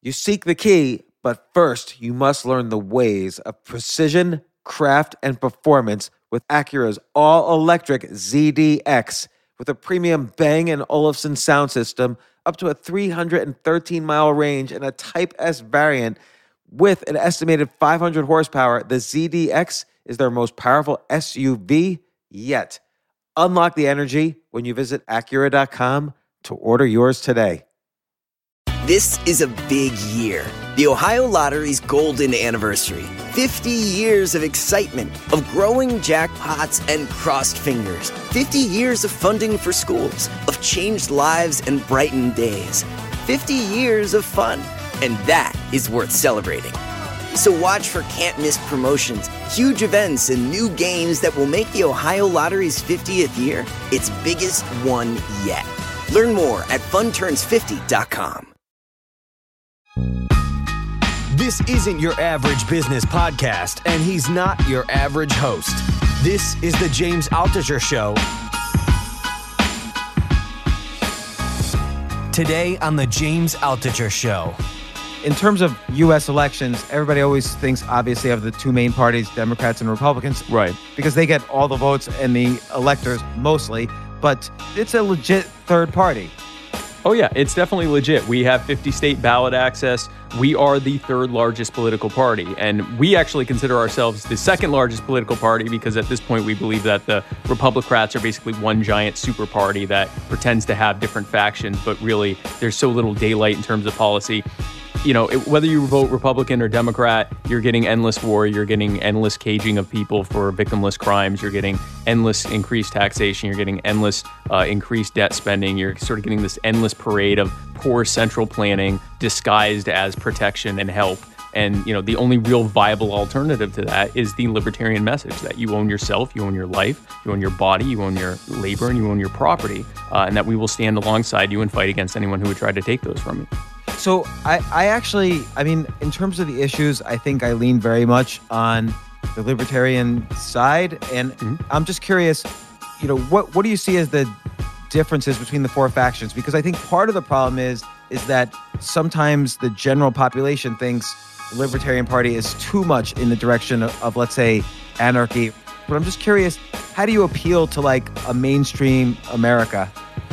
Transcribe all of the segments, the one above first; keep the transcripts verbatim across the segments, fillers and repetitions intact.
You seek the key, but first you must learn the ways of precision, craft, and performance with Acura's all-electric Z D X. With a premium Bang and Olufsen sound system, up to a three hundred thirteen mile range, and a Type S variant with an estimated five hundred horsepower, the Z D X is their most powerful S U V yet. Unlock the energy when you visit Acura dot com to order yours today. This is a big year. The Ohio Lottery's golden anniversary. fifty years of excitement, of growing jackpots and crossed fingers. fifty years of funding for schools, of changed lives and brightened days. fifty years of fun, and that is worth celebrating. So watch for can't-miss promotions, huge events, and new games that will make the Ohio Lottery's fiftieth year its biggest one yet. Learn more at fun turns fifty dot com. This isn't your average business podcast, and he's not your average host. This is the James Altucher Show. Today on the James Altucher Show. In terms of U S elections, everybody always thinks, obviously, of the two main parties, Democrats and Republicans. Right. Because they get all the votes and the electors mostly, but it's a legit third party. Oh, yeah, it's definitely legit. We have fifty state ballot access. We are the third largest political party, and we actually consider ourselves the second largest political party because at this point we believe that the Republicrats are basically one giant super party that pretends to have different factions, but really there's so little daylight in terms of policy. You know, it, whether you vote Republican or Democrat, you're getting endless war, you're getting endless caging of people for victimless crimes, you're getting endless increased taxation, you're getting endless uh, increased debt spending, you're sort of getting this endless parade of poor central planning disguised as protection and help. And, you know, the only real viable alternative to that is the libertarian message that you own yourself, you own your life, you own your body, you own your labor, and you own your property, uh, and that we will stand alongside you and fight against anyone who would try to take those from you. So I, I actually, I mean, in terms of the issues, I think I lean very much on the libertarian side. And mm-hmm. I'm just curious, you know, what, what do you see as the differences between the four factions? Because I think part of the problem is, is that sometimes the general population thinks the Libertarian Party is too much in the direction of, of, let's say, anarchy. But I'm just curious, how do you appeal to like a mainstream America?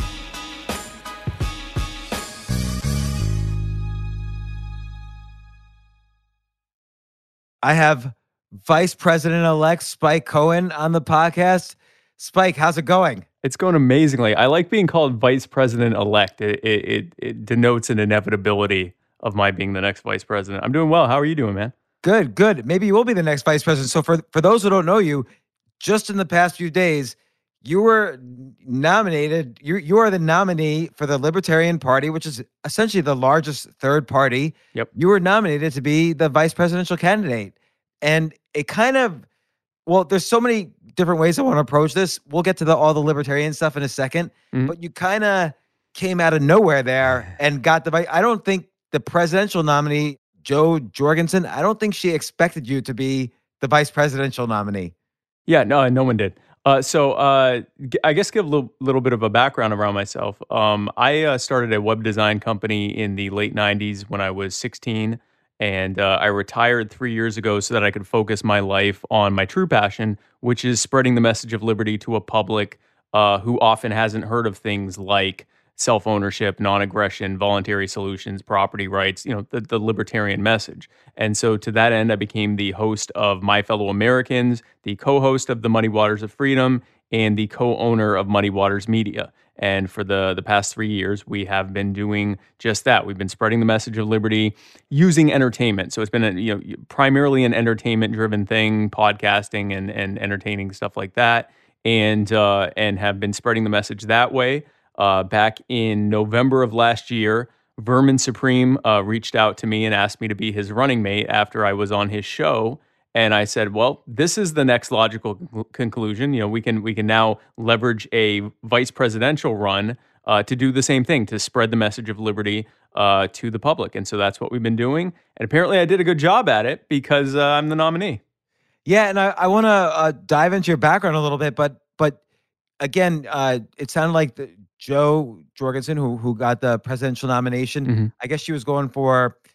I have Vice President-elect Spike Cohen on the podcast. Spike, how's it going? It's going amazingly. I like being called Vice President-elect. It, it, it denotes an inevitability of my being the next Vice President. I'm doing well. How are you doing, man? Good, good. Maybe you will be the next Vice President. So for, for those who don't know you, just in the past few days, you were nominated, you, you are the nominee for the Libertarian Party, which is essentially the largest third party. Yep. You were nominated to be the vice presidential candidate. And it kind of, well, there's so many different ways I want to approach this. We'll get to the, all the libertarian stuff in a second. Mm-hmm. But you kind of came out of nowhere there and got the vice. I don't think the presidential nominee, Jo Jorgensen, I don't think she expected you to be the vice presidential nominee. Yeah, no, no one did. Uh, so uh, I guess give a little, little bit of a background around myself. Um, I uh, started a web design company in the late nineties when I was sixteen, and uh, I retired three years ago so that I could focus my life on my true passion, which is spreading the message of liberty to a public uh, who often hasn't heard of things like self-ownership, non-aggression, voluntary solutions, property rights, you know, the, the libertarian message. And so to that end, I became the host of My Fellow Americans, the co-host of the Muddy Waters of Freedom, and the co-owner of Muddy Waters Media. And for the, the past three years, we have been doing just that. We've been spreading the message of liberty using entertainment. So it's been a, you know, primarily an entertainment-driven thing, podcasting and, and entertaining stuff like that, and uh, and have been spreading the message that way. Uh, back in November of last year, Vermin Supreme uh, reached out to me and asked me to be his running mate after I was on his show. And I said, well, this is the next logical con- conclusion. You know, we can we can now leverage a vice presidential run uh, to do the same thing, to spread the message of liberty uh, to the public. And so that's what we've been doing. And apparently I did a good job at it because uh, I'm the nominee. Yeah, and I, I want to uh, dive into your background a little bit, but but again, uh, it sounded like the, Jo Jorgensen, who who got the presidential nomination, mm-hmm. I guess she was going for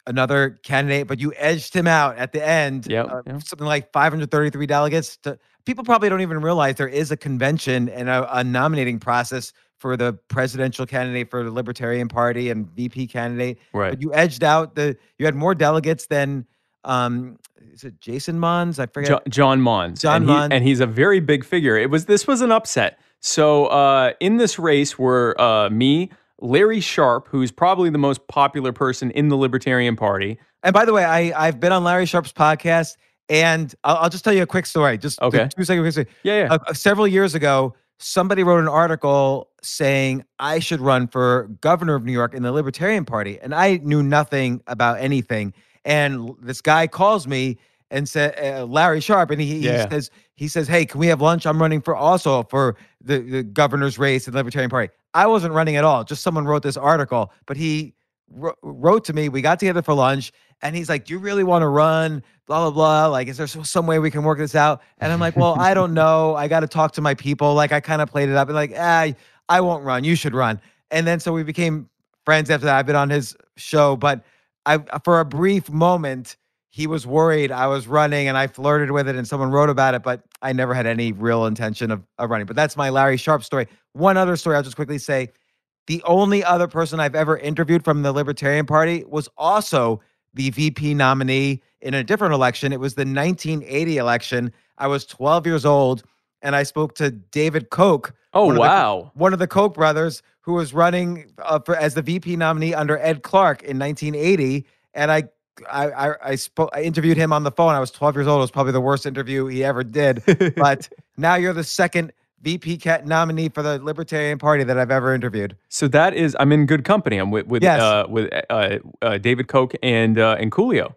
another candidate, but you edged him out at the end. Yep, Uh, yep. Something like five hundred thirty-three delegates. To, people probably don't even realize there is a convention and a, a nominating process for the presidential candidate for the Libertarian Party and V P candidate. Right. But you edged out the. You had more delegates than. Um, is it Jason Mons? I forget. Jo- John Mons. John and Mons. He, and he's a very big figure. It was This was an upset. So uh, in this race were uh, me, Larry Sharpe, who's probably the most popular person in the Libertarian Party. And by the way, I, I've been on Larry Sharpe's podcast, and I'll, I'll just tell you a quick story. Just Okay. two second quick story. Yeah, yeah. Uh, several years ago, somebody wrote an article saying I should run for governor of New York in the Libertarian Party. And I knew nothing about anything. And this guy calls me and said, uh, Larry Sharpe, and he, Yeah. he says, he says, hey, can we have lunch? I'm running for also for the, the governor's race in the Libertarian Party. I wasn't running at all. Just someone wrote this article, but he wr- wrote to me. We got together for lunch, and he's like, do you really want to run? Blah, blah, blah. Like, is there some way we can work this out? And I'm like, well, I don't know. I got to talk to my people. Like, I kind of played it up and like, ah, I won't run. You should run. And then so we became friends after that. I've been on his show, but I, for a brief moment, he was worried I was running, and I flirted with it, and someone wrote about it, but I never had any real intention of, of running. But that's my Larry Sharpe story. One other story I'll just quickly say. The only other person I've ever interviewed from the Libertarian Party was also the V P nominee in a different election. It was the nineteen eighty election. I was twelve years old, and I spoke to David Koch. Oh, one of the- wow. one of the Koch brothers who was running uh, for, as the V P nominee under Ed Clark in nineteen eighty. And I I I, I, spoke, I interviewed him on the phone. I was twelve years old. It was probably the worst interview he ever did. But now you're the second V P cat nominee for the Libertarian Party that I've ever interviewed. So that is, I'm in good company. I'm with with Yes. uh, with uh, uh, David Koch and uh, and Coolio.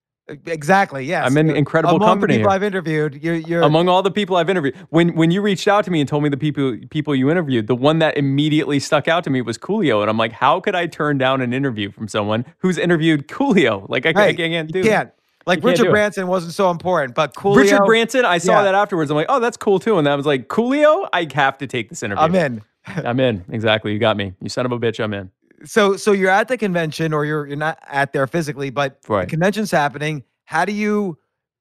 Exactly. Yes. I'm in You're- incredible among company the people here. I've interviewed. You're, you're Among all the people I've interviewed, when when you reached out to me and told me the people people you interviewed, the one that immediately stuck out to me was Coolio, and I'm like, how could I turn down an interview from someone who's interviewed Coolio? Like I, I Hey, can't do. you can't. Like You can't Richard do it. Branson wasn't so important, but Coolio. Richard Branson, I saw Yeah. that afterwards. I'm like, oh, that's cool too. And I was like, Coolio, I have to take this interview. I'm in. I'm in. Exactly. You got me. You son of a bitch. I'm in. So so you're at the convention, or you're you're not at there physically, but Right. the convention's happening. How do you?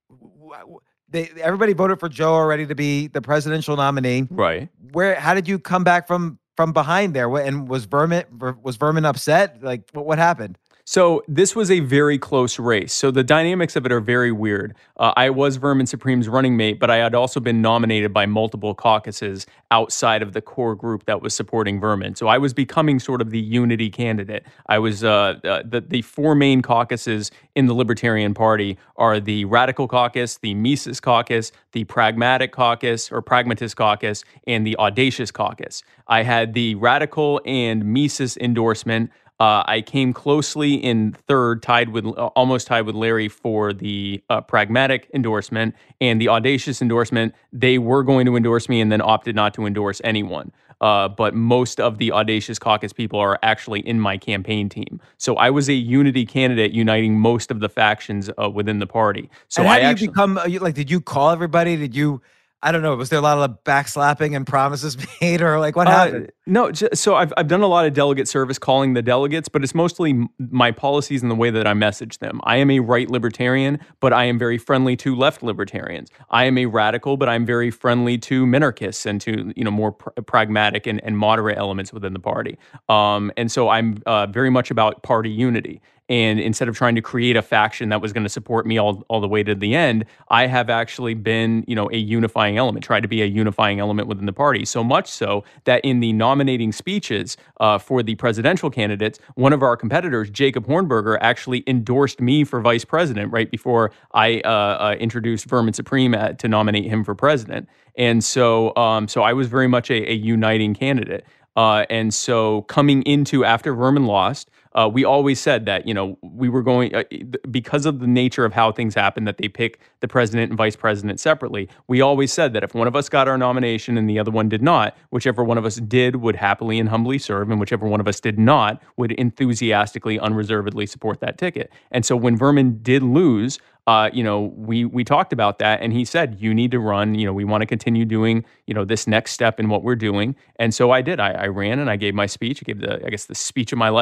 They everybody voted for Joe already to be the presidential nominee. Right. Where? How did you come back from from behind there? What- And was Vermin was Vermin upset? Like what what happened? So this was a very close race. So the dynamics of it are very weird. Uh, I was Vermin Supreme's running mate, but I had also been nominated by multiple caucuses outside of the core group that was supporting Vermin. So I was becoming sort of the unity candidate. I was uh, uh, the the four main caucuses in the Libertarian Party are the Radical Caucus, the Mises Caucus, the Pragmatic Caucus or Pragmatist Caucus, and the Audacious Caucus. I had the Radical and Mises endorsement. Uh, I came closely in third, tied with uh, almost tied with Larry for the uh, pragmatic endorsement and the audacious endorsement. They were going to endorse me and then opted not to endorse anyone. Uh, but most of the audacious caucus people are actually in my campaign team. So I was a unity candidate uniting most of the factions uh, within the party. So and how I do you actually become uh, you- like? Did you call everybody? Did you? I don't know. Was there a lot of backslapping and promises made, or like what Uh, happened? no, j- so I've I've done a lot of delegate service calling the delegates, but it's mostly m- my policies and the way that I message them. I am a right libertarian, but I am very friendly to left libertarians. I am a radical, but I'm very friendly to minarchists and to you know more pr- pragmatic and, and moderate elements within the party. Um, and so I'm uh, very much about party unity. And instead of trying to create a faction that was going to support me all, all the way to the end, I have actually been, you know, a unifying element, tried to be a unifying element within the party. So much so that in the nominating speeches uh, for the presidential candidates, one of our competitors, Jacob Hornberger, actually endorsed me for vice president right before I uh, uh, introduced Vermin Supreme at, to nominate him for president. And so, um, so I was very much a, a uniting candidate. Uh, and so coming into after Vermin lost, uh, we always said that, you know, we were going, uh, because of the nature of how things happen, that they pick the president and vice president separately. We always said that if one of us got our nomination and the other one did not, whichever one of us did would happily and humbly serve, and whichever one of us did not would enthusiastically, unreservedly support that ticket. And so when Vermin did lose, Uh, you know, we we talked about that, and he said, "You need to run. You know, we want to continue doing, you know, this next step in what we're doing." And so I did. I, I ran and I gave my speech. I gave the, I guess, the speech of my life.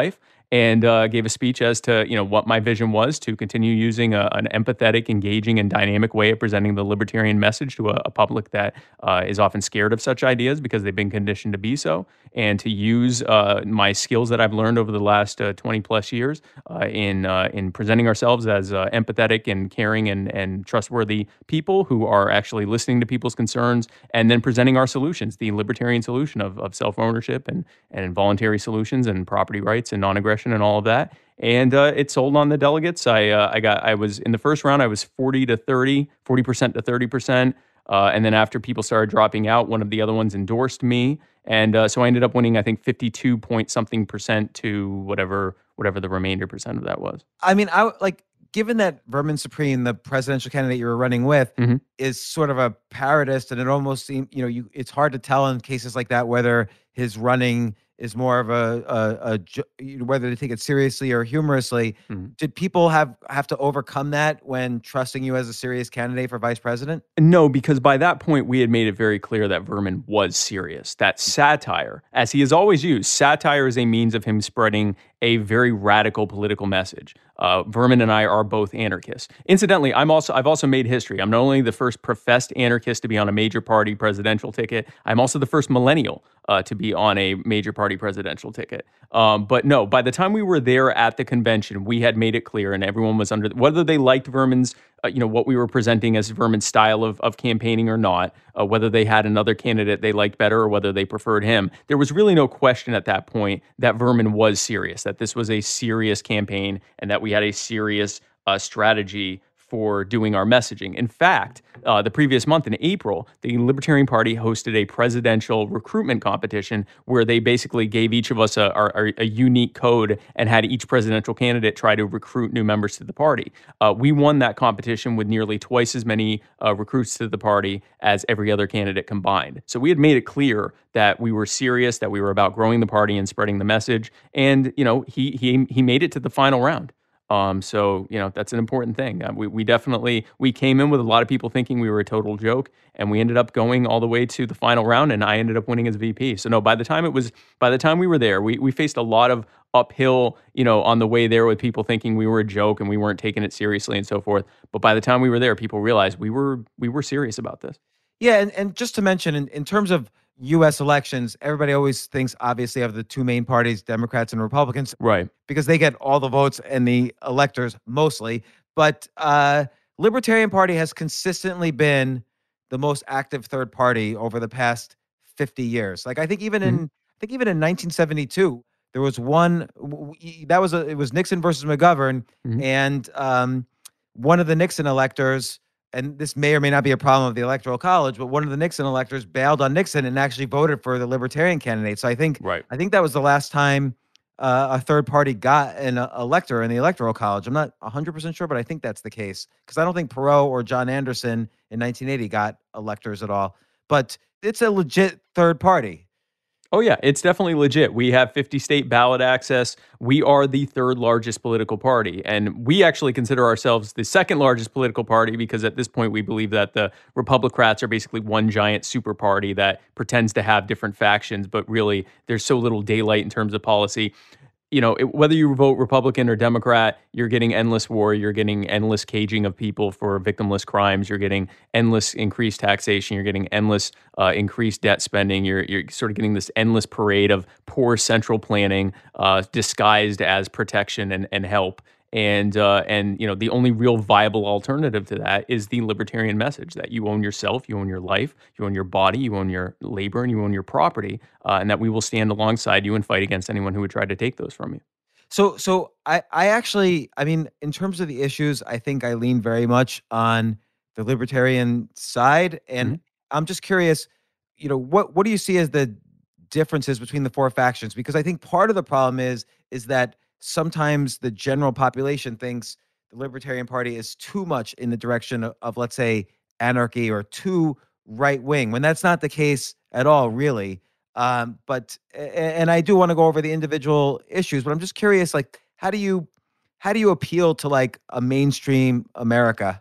and uh, gave a speech as to you know what my vision was to continue using a, an empathetic, engaging, and dynamic way of presenting the libertarian message to a, a public that uh, is often scared of such ideas because they've been conditioned to be so, and to use uh, my skills that I've learned over the last uh, twenty plus years uh, in uh, in presenting ourselves as uh, empathetic and caring and and trustworthy people who are actually listening to people's concerns, and then presenting our solutions, the libertarian solution of, of self-ownership and and voluntary solutions and property rights and non-aggression and all of that. And uh, it sold on the delegates. I uh, I got I was in the first round. I was forty to thirty, forty percent to thirty percent. Uh, and then after people started dropping out, one of the other ones endorsed me. And uh, so I ended up winning, I think, fifty-two point something percent to whatever whatever the remainder percent of that was. I mean, I like, given that Vermin Supreme, the presidential candidate you were running with, mm-hmm. is sort of a parodist, and it almost seems, you know, you it's hard to tell in cases like that whether his running is more of a, a, a jo- whether they take it seriously or humorously. Mm-hmm. Did people have have to overcome that when trusting you as a serious candidate for vice president? No, because by that point, we had made it very clear that Vermin was serious. That satire, as he has always used, satire is a means of him spreading a very radical political message. Uh, Vermin and I are both anarchists. Incidentally, I'm also I've also made history. I'm not only the first professed anarchist to be on a major party presidential ticket, I'm also the first millennial uh, to be on a major party presidential ticket. Um, but no, by the time we were there at the convention, we had made it clear, and everyone was under, whether they liked Vermin's, uh, you know, what we were presenting as Vermin's style of, of campaigning or not, uh, whether they had another candidate they liked better or whether they preferred him. There was really no question at that point that Vermin was serious, that this was a serious campaign, and that we had a serious uh, strategy for doing our messaging. In fact, uh, the previous month in April, the Libertarian Party hosted a presidential recruitment competition where they basically gave each of us a, a, a unique code and had each presidential candidate try to recruit new members to the party. Uh, we won that competition with nearly twice as many uh, recruits to the party as every other candidate combined. So we had made it clear that we were serious, that we were about growing the party and spreading the message. And, you know, he he he made it to the final round. Um, so, you know, that's an important thing. Uh, we, we definitely, we came in with a lot of people thinking we were a total joke, and we ended up going all the way to the final round, and I ended up winning as V P. So no, by the time it was, by the time we were there, we, we faced a lot of uphill, you know, on the way there with people thinking we were a joke and we weren't taking it seriously and so forth. But by the time we were there, people realized we were, we were serious about this. Yeah. And, and just to mention, in, in terms of U S elections, everybody always thinks, obviously, of the two main parties, Democrats and Republicans. Right. Because they get all the votes and the electors mostly. But uh, Libertarian Party has consistently been the most active third party over the past fifty years. Like, I think even in, mm-hmm. I think even in nineteen seventy-two, there was one, that was a, it was Nixon versus McGovern. Mm-hmm. And um, one of the Nixon electors, and this may or may not be a problem of the Electoral College, but one of the Nixon electors bailed on Nixon and actually voted for the Libertarian candidate. So I think right. I think that was the last time uh, a third party got an uh, elector in the Electoral College. I'm not one hundred percent sure, but I think that's the case, because I don't think Perot or John Anderson in nineteen eighty got electors at all. But it's a legit third party. Oh, yeah, it's definitely legit. We have fifty state ballot access. We are the third largest political party. And we actually consider ourselves the second largest political party because at this point we believe that the Republicrats are basically one giant super party that pretends to have different factions, but really there's so little daylight in terms of policy. You know, it, whether you vote Republican or Democrat, you're getting endless war, you're getting endless caging of people for victimless crimes, you're getting endless increased taxation, you're getting endless uh, increased debt spending, you're you're sort of getting this endless parade of poor central planning uh, disguised as protection and, and help. And, uh, and you know, the only real viable alternative to that is the libertarian message that you own yourself, you own your life, you own your body, you own your labor, and you own your property, uh, and that we will stand alongside you and fight against anyone who would try to take those from you. So, so I, I actually, I mean, in terms of the issues, I think I lean very much on the libertarian side, and mm-hmm. I'm just curious, you know, what what do you see as the differences between the four factions? Because I think part of the problem is is that sometimes the general population thinks the Libertarian Party is too much in the direction of, of let's say, anarchy or too right wing, when that's not the case at all, really. Um, but and I do want to go over the individual issues, but I'm just curious, like, how do you how do you appeal to like a mainstream America?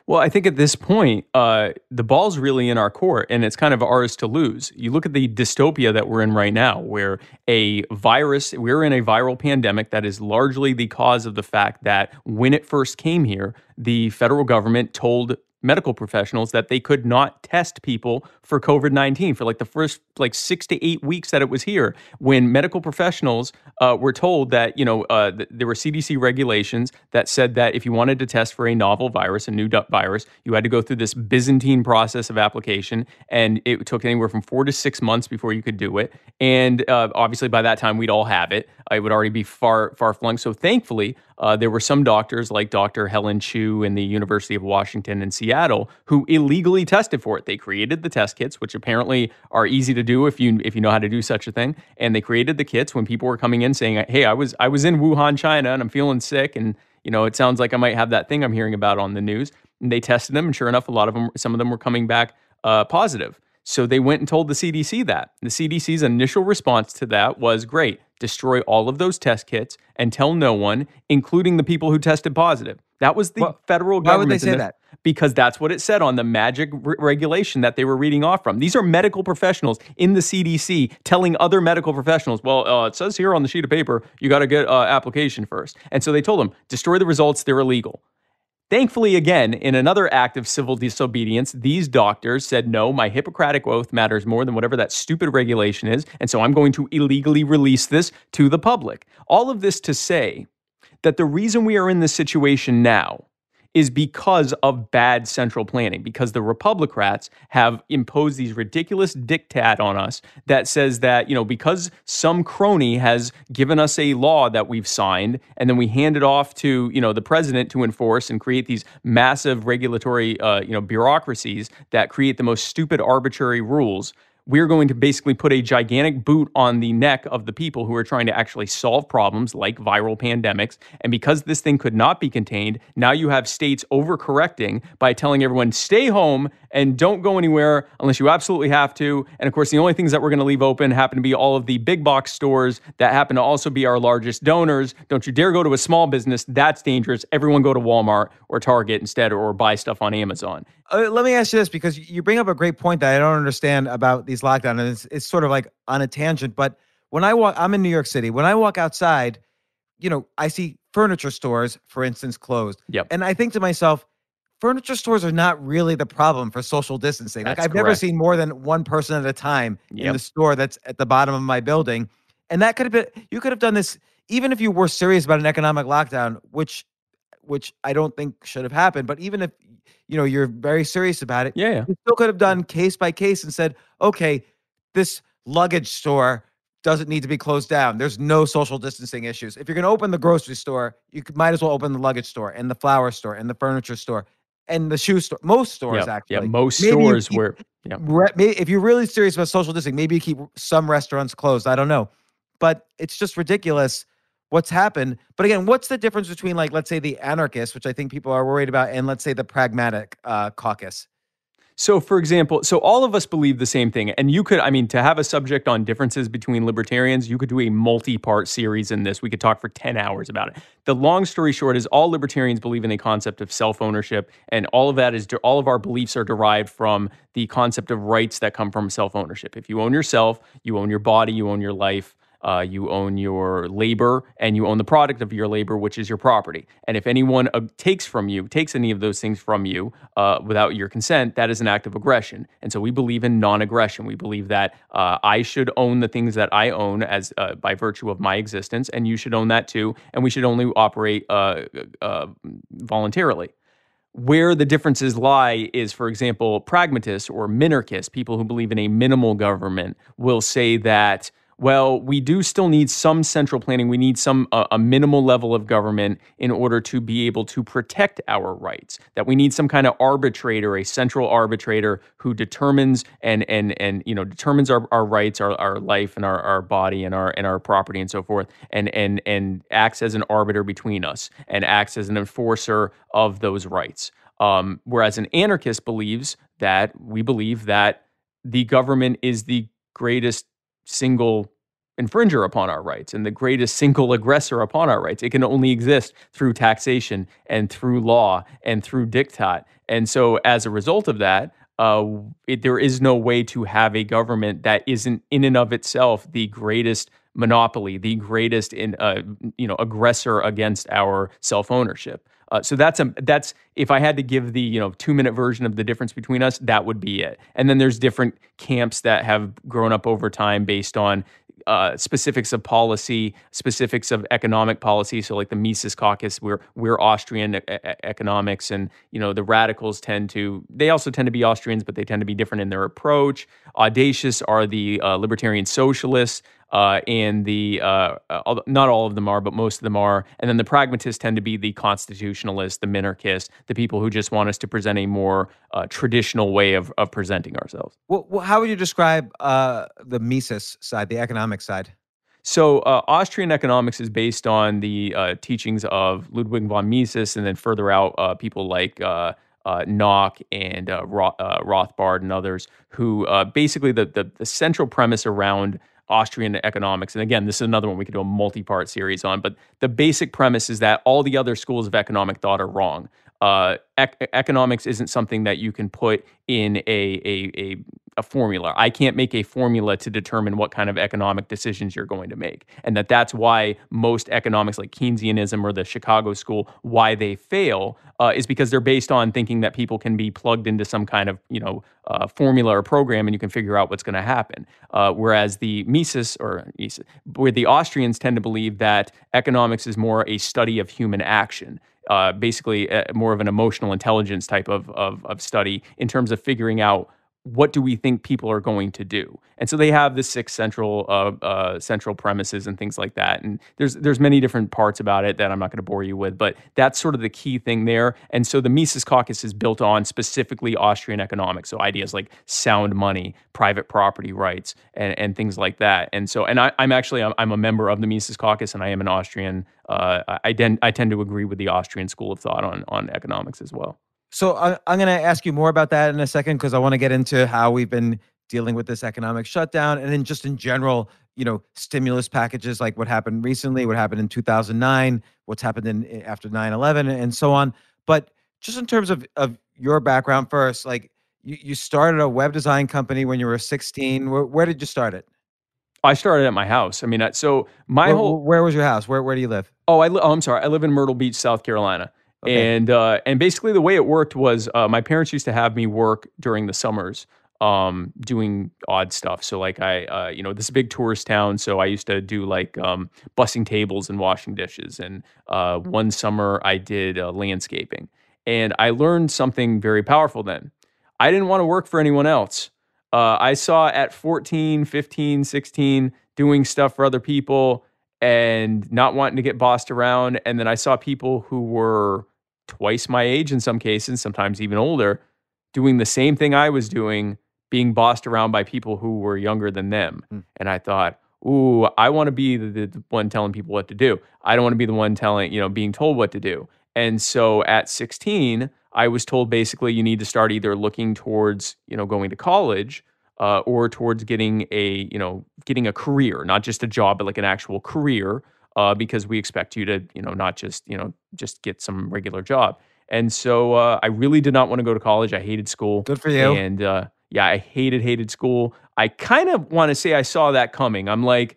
Well, I think at this point, uh, the ball's really in our court, and it's kind of ours to lose. You look at the dystopia that we're in right now, where a virus, we're in a viral pandemic that is largely the cause of the fact that when it first came here, the federal government told medical professionals that they could not test people for COVID nineteen for like the first like six to eight weeks that it was here. When medical professionals uh, were told that, you know, uh, th- there were C D C regulations that said that if you wanted to test for a novel virus, a new du- virus, you had to go through this Byzantine process of application, and it took anywhere from four to six months before you could do it. And uh, obviously, by that time, we'd all have it. It would already be far, far flung. So thankfully, uh, there were some doctors like Doctor Helen Chu in the University of Washington in Seattle who illegally tested for it. They created the test kits, which apparently are easy to do if you if you know how to do such a thing. And they created the kits when people were coming in saying, "Hey, I was I was in Wuhan, China, and I'm feeling sick, and you know it sounds like I might have that thing I'm hearing about on the news." And they tested them, and sure enough, a lot of them, some of them were coming back uh, positive. So they went and told the C D C that. The C D C's initial response to that was, great, destroy all of those test kits and tell no one, including the people who tested positive. That was the Well, federal why government. would they say the, that? Because that's what it said on the magic re- regulation that they were reading off from. These are medical professionals in the C D C telling other medical professionals, well, uh, it says here on the sheet of paper, you got to get uh, application first. And so they told them, destroy the results, they're illegal. Thankfully, again, in another act of civil disobedience, these doctors said, no, my Hippocratic oath matters more than whatever that stupid regulation is, and so I'm going to illegally release this to the public. All of this to say that the reason we are in this situation now is because of bad central planning, because the Republicrats have imposed these ridiculous diktat on us that says that, you know, because some crony has given us a law that we've signed, and then we hand it off to, you know, the president to enforce and create these massive regulatory, uh, you know, bureaucracies that create the most stupid, arbitrary rules. We're going to basically put a gigantic boot on the neck of the people who are trying to actually solve problems like viral pandemics. And because this thing could not be contained, now you have states overcorrecting by telling everyone, stay home and don't go anywhere unless you absolutely have to. And of course, the only things that we're going to leave open happen to be all of the big box stores that happen to also be our largest donors. Don't you dare go to a small business. That's dangerous. Everyone go to Walmart or Target instead, or buy stuff on Amazon. Uh, let me ask you this, because you bring up a great point that I don't understand about these lockdowns, and it's, it's sort of like on a tangent. But when I walk, I'm in New York City. When I walk outside, you know, I see furniture stores, for instance, closed. Yep. And I think to myself, furniture stores are not really the problem for social distancing. That's like I've never correct. seen more than one person at a time in Yep. the store that's at the bottom of my building. And that could have been, you could have done this even if you were serious about an economic lockdown, which which I don't think should have happened. But even if, you know, you're very serious about it, Yeah, yeah. you still could have done case by case and said, okay, this luggage store doesn't need to be closed down. There's no social distancing issues. If you're going to open the grocery store, you could, might as well open the luggage store and the flower store and the furniture store and the shoe store. Most stores, Yeah, actually. yeah, most Maybe you stores keep where, yeah. re- may- if you're really serious about social distancing, maybe you keep some restaurants closed. I don't know. But it's just ridiculous what's happened. But again, what's the difference between, like, let's say the anarchists, which I think people are worried about, and let's say the pragmatic uh, caucus? So, for example, so all of us believe the same thing. And you could, I mean, to have a subject on differences between libertarians, you could do a multi-part series in this. We could talk for ten hours about it. The long story short is all libertarians believe in a concept of self-ownership. And all of that is, all of our beliefs are derived from the concept of rights that come from self-ownership. If you own yourself, you own your body, you own your life. Uh, you own your labor, and you own the product of your labor, which is your property. And if anyone uh, takes from you, takes any of those things from you uh, without your consent, that is an act of aggression. And so we believe in non-aggression. We believe that uh, I should own the things that I own as uh, by virtue of my existence, and you should own that too. And we should only operate uh, uh, voluntarily. Where the differences lie is, for example, pragmatists or minarchists, people who believe in a minimal government, will say that, well, we do still need some central planning. We need some uh, a minimal level of government in order to be able to protect our rights. That we need some kind of arbitrator, a central arbitrator who determines and and and you know determines our, our rights, our, our life, and our, our body, and our and our property, and so forth, and and and acts as an arbiter between us and acts as an enforcer of those rights. Um, whereas an anarchist believes that we believe that the government is the greatest single infringer upon our rights and the greatest single aggressor upon our rights. It can only exist through taxation and through law and through diktat. And so as a result of that, uh, it, there is no way to have a government that isn't in and of itself the greatest monopoly, the greatest in uh, you know aggressor against our self-ownership. Uh, so that's a that's if I had to give the you know two minute version of the difference between us, that would be it. And then there's different camps that have grown up over time based on uh, specifics of policy, specifics of economic policy. So like the Mises Caucus, we're we're Austrian e- e- economics, and you know the radicals tend to they also tend to be Austrians, but they tend to be different in their approach. Audacious are the uh, libertarian socialists. Uh, and the uh, uh, not all of them are, but most of them are. And then the pragmatists tend to be the constitutionalists, the minarchists, the people who just want us to present a more uh, traditional way of of presenting ourselves. Well, well how would you describe uh, the Mises side, the economic side? So uh, Austrian economics is based on the uh, teachings of Ludwig von Mises, and then further out, uh, people like uh, uh, Nock and uh, Ro- uh, Rothbard and others, who uh, basically the, the the central premise around Austrian economics, and again, this is another one we could do a multi-part series on, but the basic premise is that all the other schools of economic thought are wrong. Uh, ec- economics isn't something that you can put in a, a, a, a formula. I can't make a formula to determine what kind of economic decisions you're going to make. And that that's why most economics like Keynesianism or the Chicago School, why they fail uh, is because they're based on thinking that people can be plugged into some kind of, you know, uh, formula or program and you can figure out what's going to happen. Uh, whereas the Mises, or Mises, where the Austrians tend to believe that economics is more a study of human action. Uh, basically, uh, more of an emotional intelligence type of, of of study in terms of figuring out what do we think people are going to do. And so they have the six central uh, uh, central premises and things like that. And there's there's many different parts about it that I'm not going to bore you with, but that's sort of the key thing there. And so the Mises Caucus is built on specifically Austrian economics, so ideas like sound money, private property rights, and, and things like that. And so, and I, I'm actually I'm a member of the Mises Caucus, and I am an Austrian. Uh, I, den- I tend to agree with the Austrian school of thought on on economics as well. So I, I'm going to ask you more about that in a second, because I want to get into how we've been dealing with this economic shutdown, and then just in general, you know, stimulus packages like what happened recently, what happened in two thousand nine, what's happened in after nine eleven, and so on. But just in terms of, of your background first, like you, you started a web design company when you were sixteen. Where, where did you start it? I started at my house. I mean, so my where, whole... Where was your house? Where Where do you live? Oh, I li- oh, I'm sorry. I live in Myrtle Beach, South Carolina. Okay. And uh, and basically the way it worked was uh, my parents used to have me work during the summers um, doing odd stuff. So like I, uh, you know, this is a big tourist town. So I used to do like um, bussing tables and washing dishes. And uh, one summer I did uh, landscaping. And I learned something very powerful then. I didn't want to work for anyone else. Uh, I saw at fourteen, fifteen, sixteen doing stuff for other people and not wanting to get bossed around. And then I saw people who were twice my age in some cases, sometimes even older, doing the same thing I was doing, being bossed around by people who were younger than them. Mm. And I thought, ooh, I want to be the, the one telling people what to do. I don't want to be the one telling, you know, being told what to do. And so at sixteen, I was told basically you need to start either looking towards, you know, going to college Uh, or towards getting a, you know, getting a career, not just a job, but like an actual career, uh, because we expect you to, you know, not just, you know, just get some regular job. And so uh, I really did not want to go to college. I hated school. Good for you. And uh, yeah, I hated, hated school. I kind of want to say I saw that coming. I'm like,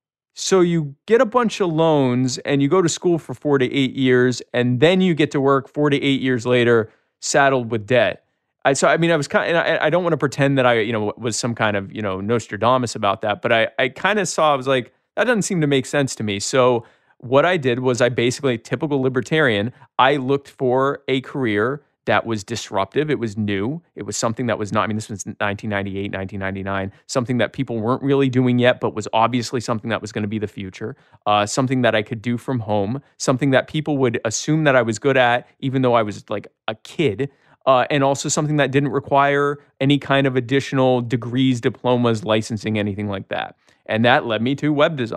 so you get a bunch of loans and you go to school for four to eight years, and then you get to work four to eight years later, saddled with debt. I, so, I mean, I was kind of, I, I don't want to pretend that I, you know, was some kind of, you know, Nostradamus about that, but I, I kind of saw, I was like, that doesn't seem to make sense to me. So what I did was I basically, typical libertarian, I looked for a career that was disruptive. It was new. It was something that was not, I mean, this was nineteen ninety-eight, nineteen ninety-nine, something that people weren't really doing yet, but was obviously something that was going to be the future, uh, something that I could do from home, something that people would assume that I was good at, even though I was like a kid. Uh, and also something that didn't require any kind of additional degrees, diplomas, licensing, anything like that. And that led me to web design.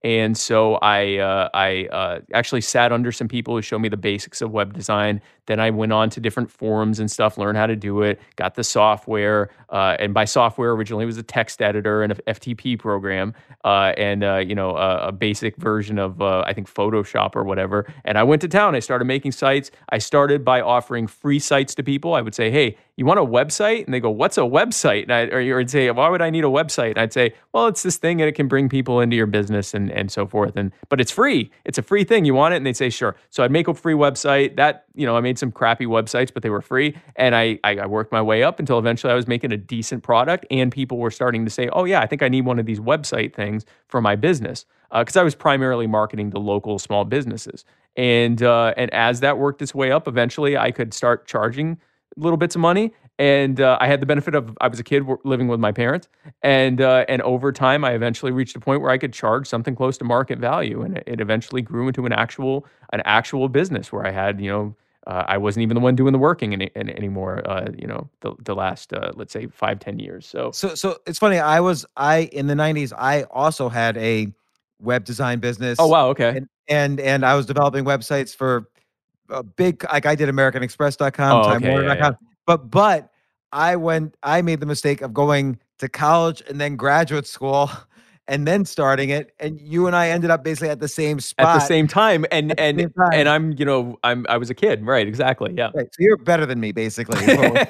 And so I uh, I uh, actually sat under some people who showed me the basics of web design. Then I went on to different forums and stuff, learned how to do it, got the software. Uh, and by software, originally it was a text editor and an F T P program, uh, and uh, you know a, a basic version of uh, I think Photoshop or whatever. And I went to town. I started making sites. I started by offering free sites to people. I would say, "Hey, you want a website?" And they go, "What's a website?" And I, or you'd say, "Why would I need a website?" And I'd say, "Well, it's this thing and it can bring people into your business and and so forth. And but it's free. It's a free thing. You want it?" And they'd say, "Sure." So I'd make a free website. That you know, I made some crappy websites, but they were free. And I I, I worked my way up until eventually I was making a decent product, and people were starting to say, "Oh yeah, I think I need one of these website things for my business," because uh, I was primarily marketing to local small businesses. And uh, and as that worked its way up, eventually I could start charging little bits of money. And uh, I had the benefit of I was a kid living with my parents, and uh, and over time I eventually reached a point where I could charge something close to market value, and it, it eventually grew into an actual an actual business where I had you know uh, I wasn't even the one doing the working any, any, anymore. Uh, you know the the last uh, let's say five ten years. So so so it's funny. I was I in the nineties. I also had a web design business. Oh wow, okay. And and, and I was developing websites for a big like I did American Express dot com, oh, Time okay, Warner yeah, dot com. yeah. But but I went I made the mistake of going to college and then graduate school and then starting it. And you and I ended up basically at the same spot. At the same time. And At the and same time. and I'm, you know, I'm I was a kid. Right, exactly. Yeah. Right. So you're better than me, basically.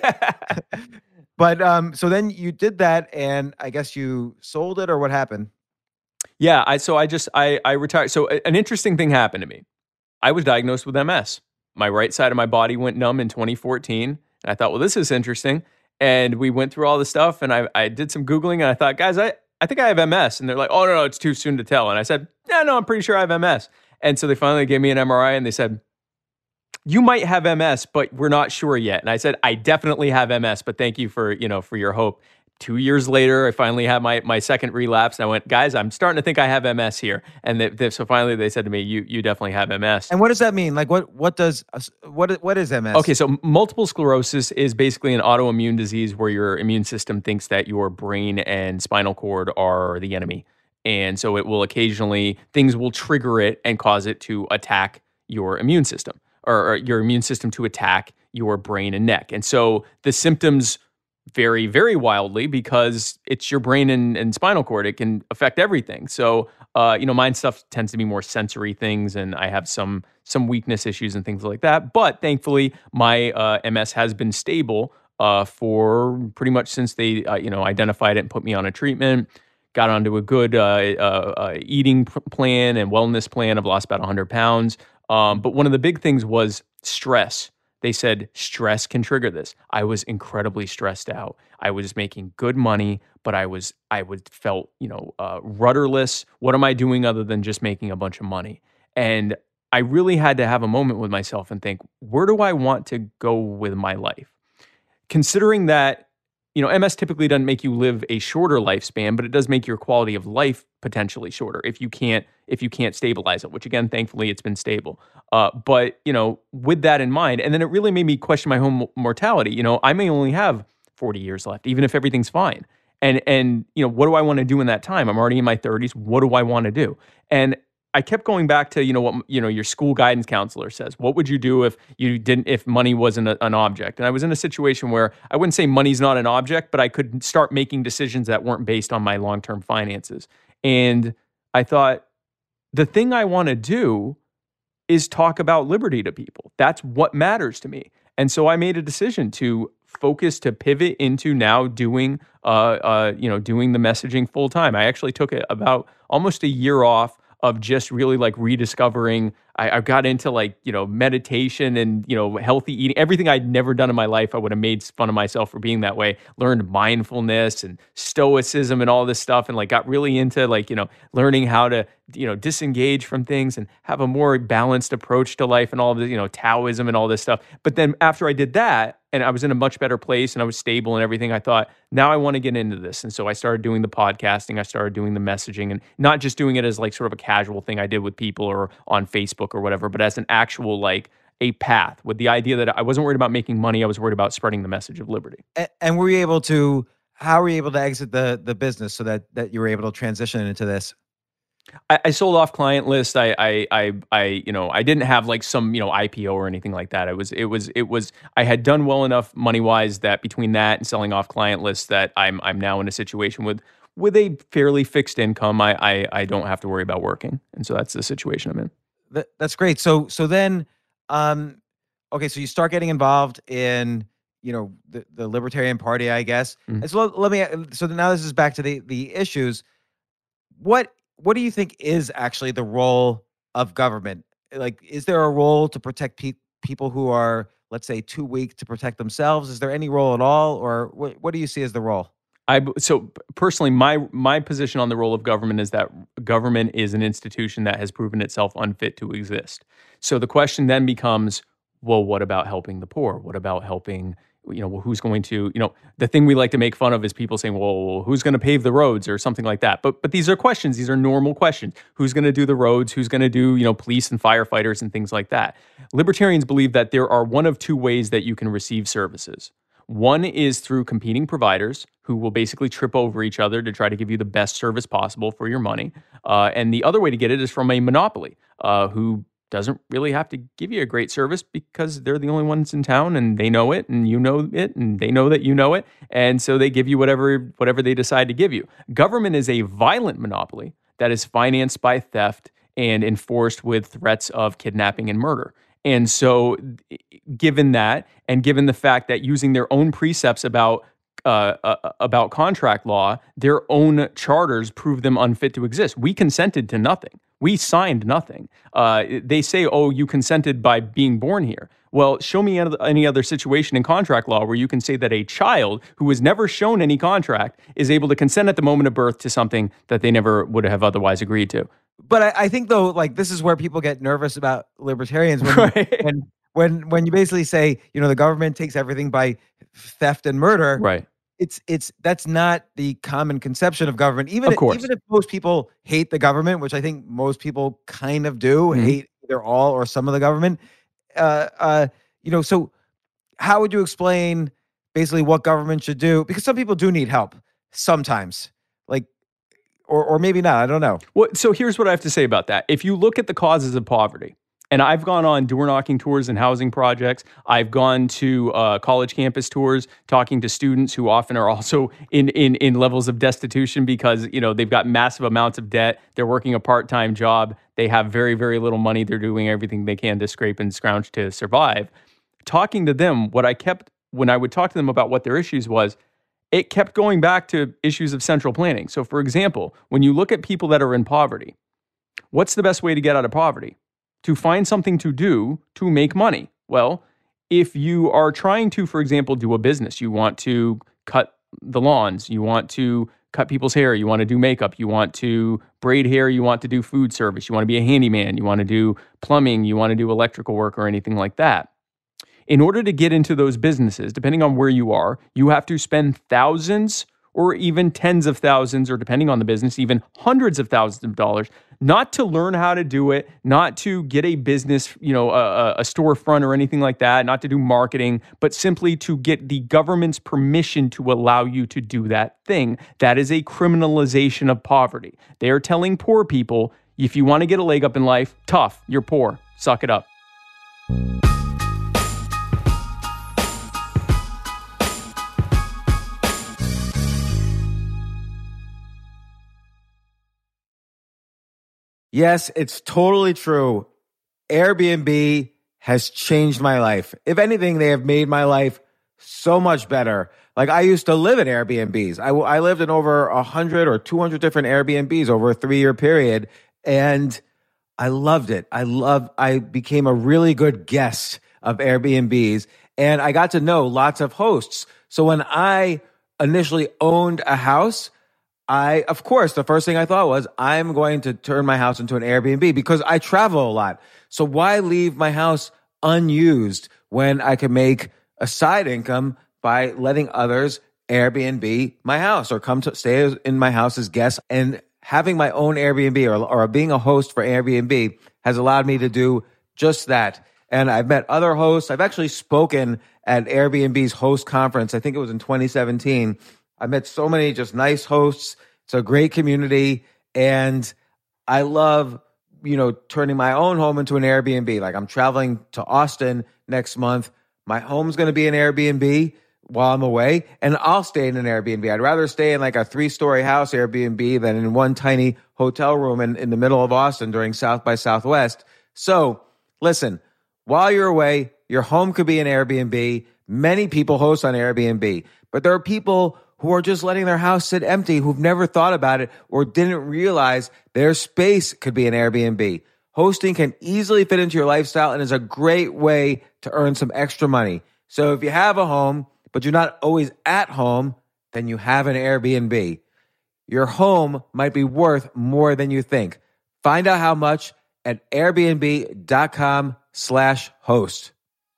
But um, so then you did that, and I guess you sold it, or what happened? Yeah, I so I just I I retired. So a- an interesting thing happened to me. I was diagnosed with M S. My right side of my body went numb in twenty fourteen. And I thought, well, this is interesting. And we went through all the stuff, and I, I did some Googling, and I thought, guys, I, I think I have M S. And they're like, oh, no, no, it's too soon to tell. And I said, yeah, no, I'm pretty sure I have M S. And so they finally gave me an M R I, and they said, you might have M S, but we're not sure yet. And I said, I definitely have M S, but thank you for, you know, for your hope. Two years later, I finally had my my second relapse, and I went, guys, I'm starting to think I have M S here. And they, they, so finally, they said to me, "You you definitely have M S." And what does that mean? Like, what what does what what is M S? Okay, so multiple sclerosis is basically an autoimmune disease where your immune system thinks that your brain and spinal cord are the enemy, and so it will occasionally things will trigger it and cause it to attack your immune system, or, or your immune system to attack your brain and neck. And so the symptoms vary very wildly because it's your brain and, and spinal cord. It can affect everything. So, uh, you know, mine stuff tends to be more sensory things, and I have some some weakness issues and things like that. But thankfully, my uh, M S has been stable uh, for pretty much since they, uh, you know, identified it and put me on a treatment. Got onto a good uh, uh, uh, eating p- plan and wellness plan. I've lost about one hundred pounds. Um, but one of the big things was stress. They said stress can trigger this. I was incredibly stressed out. I was making good money, but I was I was felt you know uh, rudderless. What am I doing other than just making a bunch of money? And I really had to have a moment with myself and think, where do I want to go with my life? Considering that, you know, M S typically doesn't make you live a shorter lifespan, but it does make your quality of life potentially shorter if you can't if you can't stabilize it, which again, thankfully, it's been stable. Uh, but, you know, with that in mind, and then it really made me question my own mortality. You know, I may only have forty years left, even if everything's fine. And, and you know, what do I want to do in that time? I'm already in my thirties. What do I want to do? And I kept going back to, you know, what, you know, your school guidance counselor says. What would you do if you didn't, if money wasn't a, an object? And I was in a situation where I wouldn't say money's not an object, but I could start making decisions that weren't based on my long-term finances. And I thought, the thing I want to do is talk about liberty to people. That's what matters to me. And so I made a decision to focus, to pivot into now doing, uh, uh, you know, doing the messaging full time. I actually took it about almost a year off of just really like rediscovering. I, I got into like, you know, meditation and, you know, healthy eating, everything I'd never done in my life. I would have made fun of myself for being that way. Learned mindfulness and stoicism and all this stuff, and like got really into like, you know, learning how to, you know, disengage from things and have a more balanced approach to life and all of the, you know, Taoism and all this stuff. But then after I did that, and I was in a much better place and I was stable and everything, I thought, now I want to get into this. And so I started doing the podcasting, I started doing the messaging, and not just doing it as like sort of a casual thing I did with people or on Facebook or whatever, but as an actual like a path, with the idea that I wasn't worried about making money, I was worried about spreading the message of liberty. And, and were you able to, how were you able to exit the the business so that that you were able to transition into this? I, I sold off client list. I, I, I, I, you know, I didn't have like some, you know, I P O or anything like that. It was, it was, it was. I had done well enough money wise that between that and selling off client lists, that I'm, I'm now in a situation with, with a fairly fixed income. I, I, I don't have to worry about working, and so that's the situation I'm in. That, that's great. So, so then, um, okay, so you start getting involved in, you know, the, the Libertarian Party, I guess. Mm-hmm. And so let, let me. So now this is back to the the issues. What what do you think is actually the role of government? Like, is there a role to protect pe- people who are, let's say, too weak to protect themselves? Is there any role at all, or what? What do you see as the role? I so personally, my my position on the role of government is that government is an institution that has proven itself unfit to exist. So the question then becomes, well, what about helping the poor? What about helping, you know, who's going to, you know, the thing we like to make fun of is people saying, well, who's going to pave the roads or something like that. But but these are questions. These are normal questions. Who's going to do the roads? Who's going to do, you know, police and firefighters and things like that? Libertarians believe that there are one of two ways that you can receive services. One is through competing providers who will basically trip over each other to try to give you the best service possible for your money. Uh, and the other way to get it is from a monopoly uh, who doesn't really have to give you a great service because they're the only ones in town and they know it and you know it and they know that you know it. And so they give you whatever whatever they decide to give you. Government is a violent monopoly that is financed by theft and enforced with threats of kidnapping and murder. And so given that, and given the fact that using their own precepts about uh, uh, about contract law, their own charters prove them unfit to exist. We consented to nothing. We signed nothing. Uh, they say, oh, you consented by being born here. Well, show me any other situation in contract law where you can say that a child who has never shown any contract is able to consent at the moment of birth to something that they never would have otherwise agreed to. But I, I think, though, like, this is where people get nervous about libertarians when, right. you, when when when you basically say, you know, the government takes everything by theft and murder. Right. It's it's that's not the common conception of government. Even of if, course. even if most people hate the government, which I think most people kind of do, mm-hmm. hate either all or some of the government. Uh, uh, you know, so how would you explain basically what government should do? Because some people do need help sometimes, like. Or or maybe not, I don't know. Well, so here's what I have to say about that. If you look at the causes of poverty, and I've gone on door knocking tours and housing projects, I've gone to uh, college campus tours, talking to students who often are also in, in in levels of destitution because, you know, they've got massive amounts of debt, they're working a part-time job, they have very, very little money, they're doing everything they can to scrape and scrounge to survive. Talking to them, what I kept, when I would talk to them about what their issues was, it kept going back to issues of central planning. So, for example, when you look at people that are in poverty, what's the best way to get out of poverty? To find something to do to make money. Well, if you are trying to, for example, do a business, you want to cut the lawns, you want to cut people's hair, you want to do makeup, you want to braid hair, you want to do food service, you want to be a handyman, you want to do plumbing, you want to do electrical work or anything like that. In order to get into those businesses, depending on where you are, you have to spend thousands or even tens of thousands, or depending on the business, even hundreds of thousands of dollars, not to learn how to do it, not to get a business, you know, a, a storefront or anything like that, not to do marketing, but simply to get the government's permission to allow you to do that thing. That is a criminalization of poverty. They are telling poor people, if you want to get a leg up in life, tough, you're poor, suck it up. Yes, it's totally true. Airbnb has changed my life. If anything, they have made my life so much better. Like, I used to live in Airbnbs. I, I lived in over one hundred or two hundred different Airbnbs over a three-year period, and I loved it. I loved, I became a really good guest of Airbnbs, and I got to know lots of hosts. So when I initially owned a house, I, of course, the first thing I thought was, I'm going to turn my house into an Airbnb because I travel a lot. So why leave my house unused when I can make a side income by letting others Airbnb my house or come to stay in my house as guests? And having my own Airbnb or, or being a host for Airbnb has allowed me to do just that. And I've met other hosts. I've actually spoken at Airbnb's host conference. I think it was in twenty seventeen. I met so many just nice hosts. It's a great community. And I love, you know, turning my own home into an Airbnb. Like I'm traveling to Austin next month. My home's going to be an Airbnb while I'm away, and I'll stay in an Airbnb. I'd rather stay in like a three-story house Airbnb than in one tiny hotel room in, in the middle of Austin during South by Southwest. So listen, while you're away, your home could be an Airbnb. Many people host on Airbnb, but there are people who are just letting their house sit empty, who've never thought about it or didn't realize their space could be an Airbnb. Hosting can easily fit into your lifestyle and is a great way to earn some extra money. So if you have a home, but you're not always at home, then you have an Airbnb. Your home might be worth more than you think. Find out how much at airbnb.com slash host.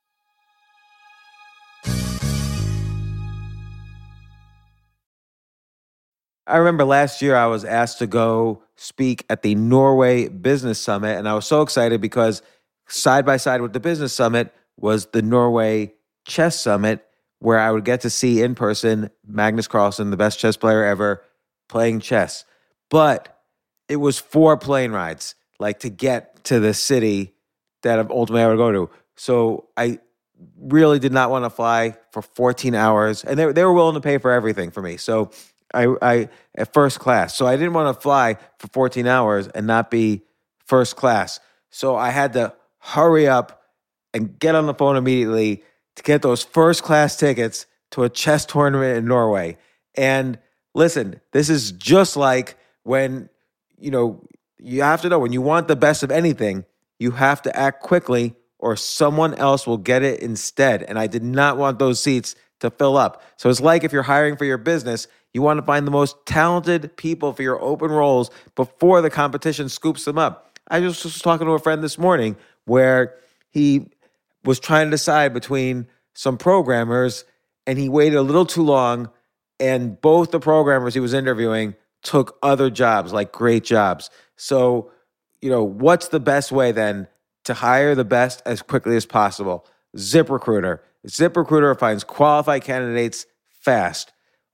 I remember last year I was asked to go speak at the Norway Business Summit, and I was so excited because side by side with the Business Summit was the Norway Chess Summit, where I would get to see in person Magnus Carlsen, the best chess player ever, playing chess. But it was four plane rides, like to get to the city that ultimately I would go to. So I really did not want to fly for fourteen hours, and they, they were willing to pay for everything for me. So I, I at first class. So I didn't want to fly for fourteen hours and not be first class. So I had to hurry up and get on the phone immediately to get those first class tickets to a chess tournament in Norway. And listen, this is just like when, you know, you have to know when you want the best of anything, you have to act quickly or someone else will get it instead. And I did not want those seats to fill up. So it's like if you're hiring for your business, you want to find the most talented people for your open roles before the competition scoops them up. I just was talking to a friend this morning where he was trying to decide between some programmers and he waited a little too long, and both the programmers he was interviewing took other jobs, like great jobs. So, you know, what's the best way then to hire the best as quickly as possible? ZipRecruiter. ZipRecruiter finds qualified candidates fast.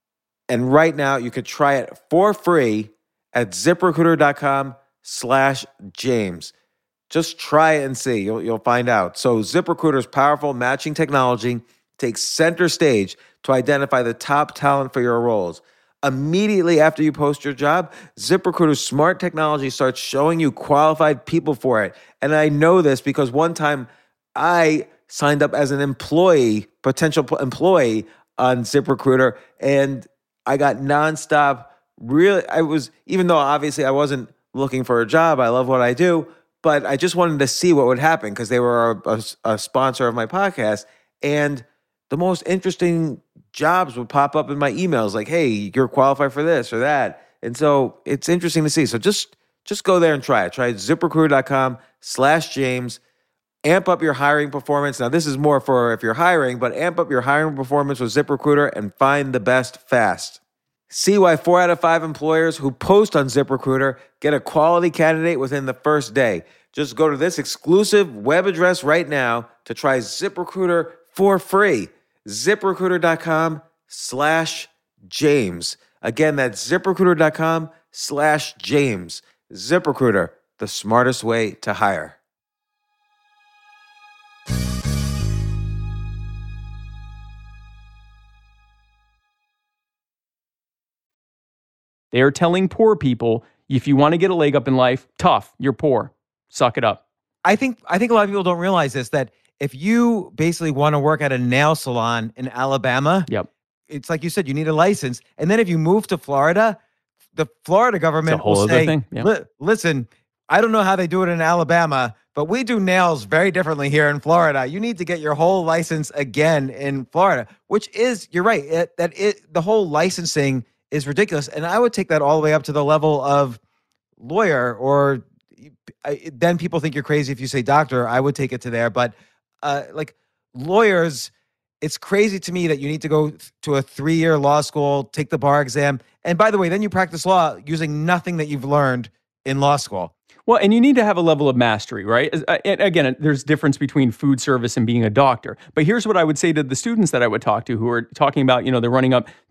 And right now you could try it for free at ZipRecruiter.com slash James. Just try it and see. You'll, you'll find out. So ZipRecruiter's powerful matching technology takes center stage to identify the top talent for your roles. Immediately after you post your job, ZipRecruiter's smart technology starts showing you qualified people for it. And I know this because one time I signed up as an employee, potential employee on ZipRecruiter, and I got nonstop. Really, I was, even though obviously I wasn't looking for a job, I love what I do, but I just wanted to see what would happen because they were a, a, a sponsor of my podcast. And the most interesting jobs would pop up in my emails like, hey, you're qualified for this or that. And so it's interesting to see. So just, just go there and try it. Try ZipRecruiter.com slash James. Amp up your hiring performance. Now, this is more for if you're hiring, but amp up your hiring performance with ZipRecruiter and find the best fast. See why four out of five employers who post on ZipRecruiter get a quality candidate within the first day. Just go to this exclusive web address right now to try ZipRecruiter for free. ZipRecruiter.com slash James. Again, that's ZipRecruiter.com slash James. ZipRecruiter, the smartest way to hire. They are telling poor people, if you want to get a leg up in life, tough, you're poor. Suck it up. I think I think a lot of people don't realize this, that if you basically want to work at a nail salon in Alabama, yep. It's like you said, you need a license. And then if you move to Florida, the Florida government will say, thing. Yep. Li- listen, I don't know how they do it in Alabama, but we do nails very differently here in Florida. You need to get your whole license again in Florida, which is, you're right, it, that it the whole licensing is ridiculous. And I would take that all the way up to the level of lawyer, or I, then people think you're crazy if you say doctor. I would take it to there. But uh, like lawyers, it's crazy to me that you need to go to a three-year law school, take the bar exam. And by the way, then you practice law using nothing that you've learned in law school. Well, and you need to have a level of mastery, right? And again, there's difference between food service and being a doctor. But here's what I would say to the students that I would talk to who are talking about, you know, they're running up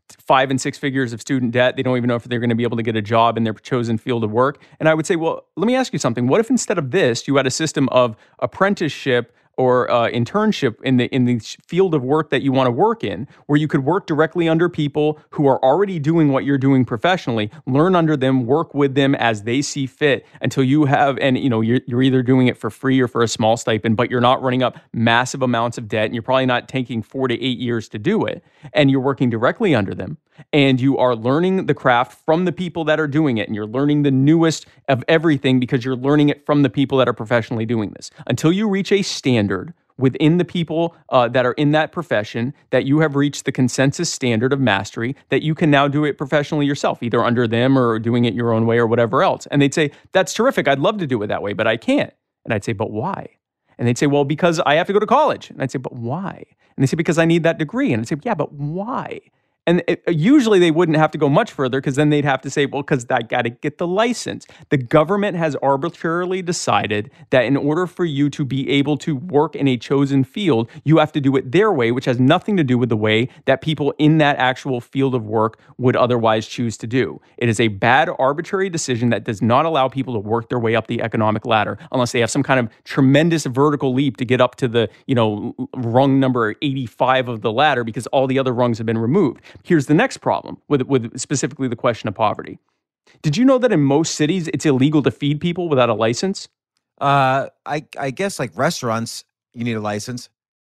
five and six figures of student debt. They don't even know if they're going to be able to get a job in their chosen field of work. And I would say, well, let me ask you something. What if instead of this, you had a system of apprenticeship or uh, internship in the in the field of work that you want to work in, where you could work directly under people who are already doing what you're doing professionally, learn under them, work with them as they see fit until you have, and you know, you're, you're either doing it for free or for a small stipend, but you're not running up massive amounts of debt, and you're probably not taking four to eight years to do it, and you're working directly under them, and you are learning the craft from the people that are doing it, and you're learning the newest of everything because you're learning it from the people that are professionally doing this. Until you reach a standard within the people uh, that are in that profession, that you have reached the consensus standard of mastery, that you can now do it professionally yourself, either under them or doing it your own way or whatever else. And they'd say, that's terrific. I'd love to do it that way, but I can't. And I'd say, but why? And they'd say, well, because I have to go to college. And I'd say, but why? And they say, because I need that degree. And I'd say, yeah, but why? And it, usually they wouldn't have to go much further because then they'd have to say, well, because I got to get the license. The government has arbitrarily decided that in order for you to be able to work in a chosen field, you have to do it their way, which has nothing to do with the way that people in that actual field of work would otherwise choose to do. It is a bad, arbitrary decision that does not allow people to work their way up the economic ladder unless they have some kind of tremendous vertical leap to get up to the, you know, rung number eighty-five of the ladder because all the other rungs have been removed. Here's the next problem with, with specifically the question of poverty. Did you know that in most cities, it's illegal to feed people without a license? Uh, I I guess like restaurants, you need a license.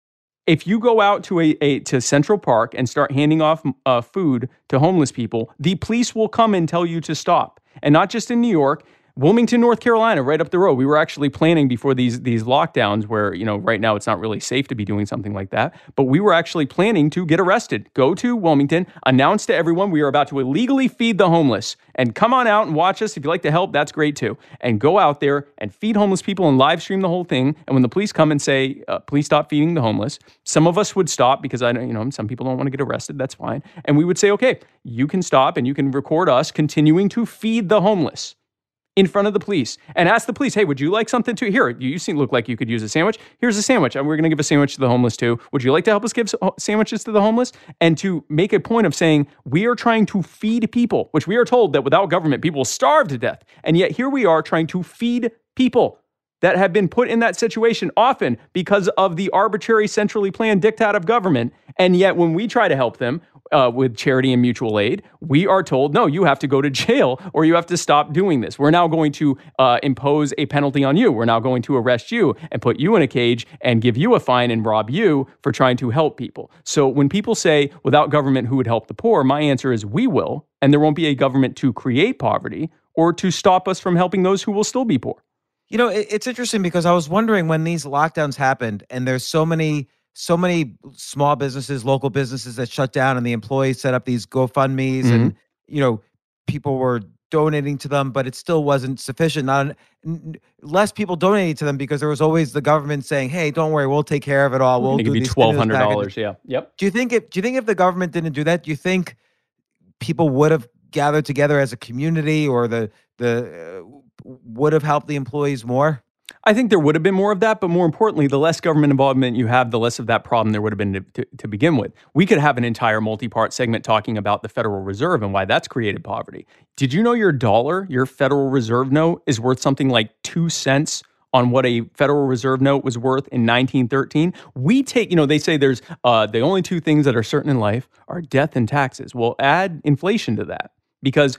If you go out to a, a to Central Park and start handing off uh, food to homeless people, the police will come and tell you to stop. And not just in New York, Wilmington, North Carolina, right up the road. We were actually planning before these these lockdowns where, you know, right now it's not really safe to be doing something like that. But we were actually planning to get arrested, go to Wilmington, announce to everyone we are about to illegally feed the homeless. And come on out and watch us. If you'd like to help, that's great too. And go out there and feed homeless people and live stream the whole thing. And when the police come and say, uh, please stop feeding the homeless, some of us would stop because I know, you know, some people don't want to get arrested. That's fine. And we would say, okay, you can stop and you can record us continuing to feed the homeless in front of the police and ask the police, hey, would you like something to here? You seem look like you could use a sandwich. Here's a sandwich. And we're going to give a sandwich to the homeless too. Would you like to help us give sandwiches to the homeless? And to make a point of saying, we are trying to feed people, which we are told that without government, people will starve to death. And yet here we are trying to feed people that have been put in that situation often because of the arbitrary centrally planned diktat of government. And yet when we try to help them uh, with charity and mutual aid, we are told, no, you have to go to jail or you have to stop doing this. We're now going to uh, impose a penalty on you. We're now going to arrest you and put you in a cage and give you a fine and rob you for trying to help people. So when people say, without government, who would help the poor? My answer is we will, and there won't be a government to create poverty or to stop us from helping those who will still be poor. You know, it, it's interesting because I was wondering when these lockdowns happened and there's so many, so many small businesses, local businesses that shut down and the employees set up these GoFundMes mm-hmm. and, you know, people were donating to them, but it still wasn't sufficient. Not n- less people donating to them because there was always the government saying, hey, don't worry, we'll take care of it all. We'll give you twelve hundred dollars. Yeah. Yep. Do you think if, do you think if the government didn't do that, do you think people would have gathered together as a community or the, the, uh, would have helped the employees more? I think there would have been more of that, but more importantly, the less government involvement you have, the less of that problem there would have been to, to, to begin with. We could have an entire multi-part segment talking about the Federal Reserve and why that's created poverty. Did you know your dollar, your Federal Reserve note, is worth something like two cents on what a Federal Reserve note was worth in nineteen thirteen? We take, you know, they say there's uh, the only two things that are certain in life are death and taxes. Well, add inflation to that because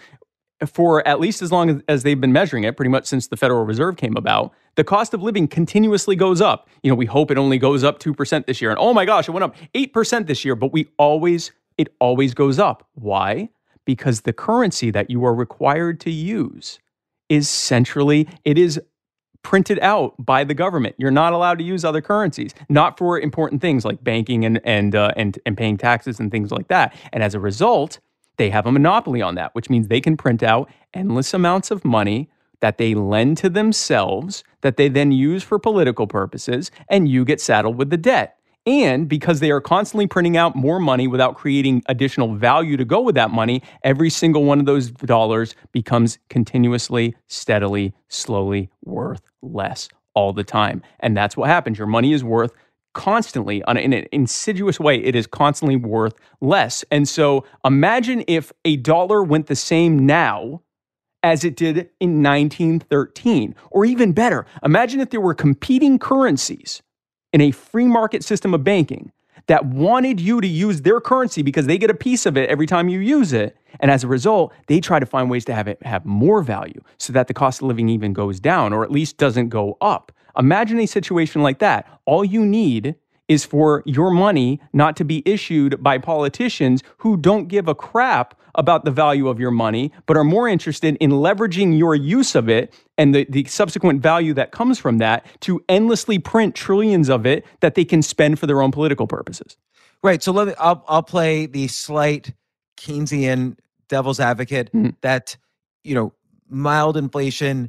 for at least as long as, as they've been measuring it, pretty much since the Federal Reserve came about, the cost of living continuously goes up. You know, we hope it only goes up two percent this year. And oh my gosh, it went up eight percent this year, but we always, it always goes up. Why? Because the currency that you are required to use is centrally, it is printed out by the government. You're not allowed to use other currencies, not for important things like banking and, and, uh, and, and paying taxes and things like that. And as a result, they have a monopoly on that, which means they can print out endless amounts of money that they lend to themselves, that they then use for political purposes, and you get saddled with the debt. And because they are constantly printing out more money without creating additional value to go with that money, every single one of those dollars becomes continuously, steadily, slowly worth less all the time. And that's what happens. Your money is worth constantly, on, in an insidious way, it is constantly worth less. And so imagine if a dollar went the same now as it did in nineteen thirteen. Or even better, imagine if there were competing currencies in a free market system of banking that wanted you to use their currency because they get a piece of it every time you use it. And as a result, they try to find ways to have it have more value so that the cost of living even goes down or at least doesn't go up. Imagine a situation like that. All you need is for your money not to be issued by politicians who don't give a crap about the value of your money, but are more interested in leveraging your use of it and the, the subsequent value that comes from that to endlessly print trillions of it that they can spend for their own political purposes. Right. So let me, I'll, I'll play the slight Keynesian devil's advocate mm-hmm. that, you know, mild inflation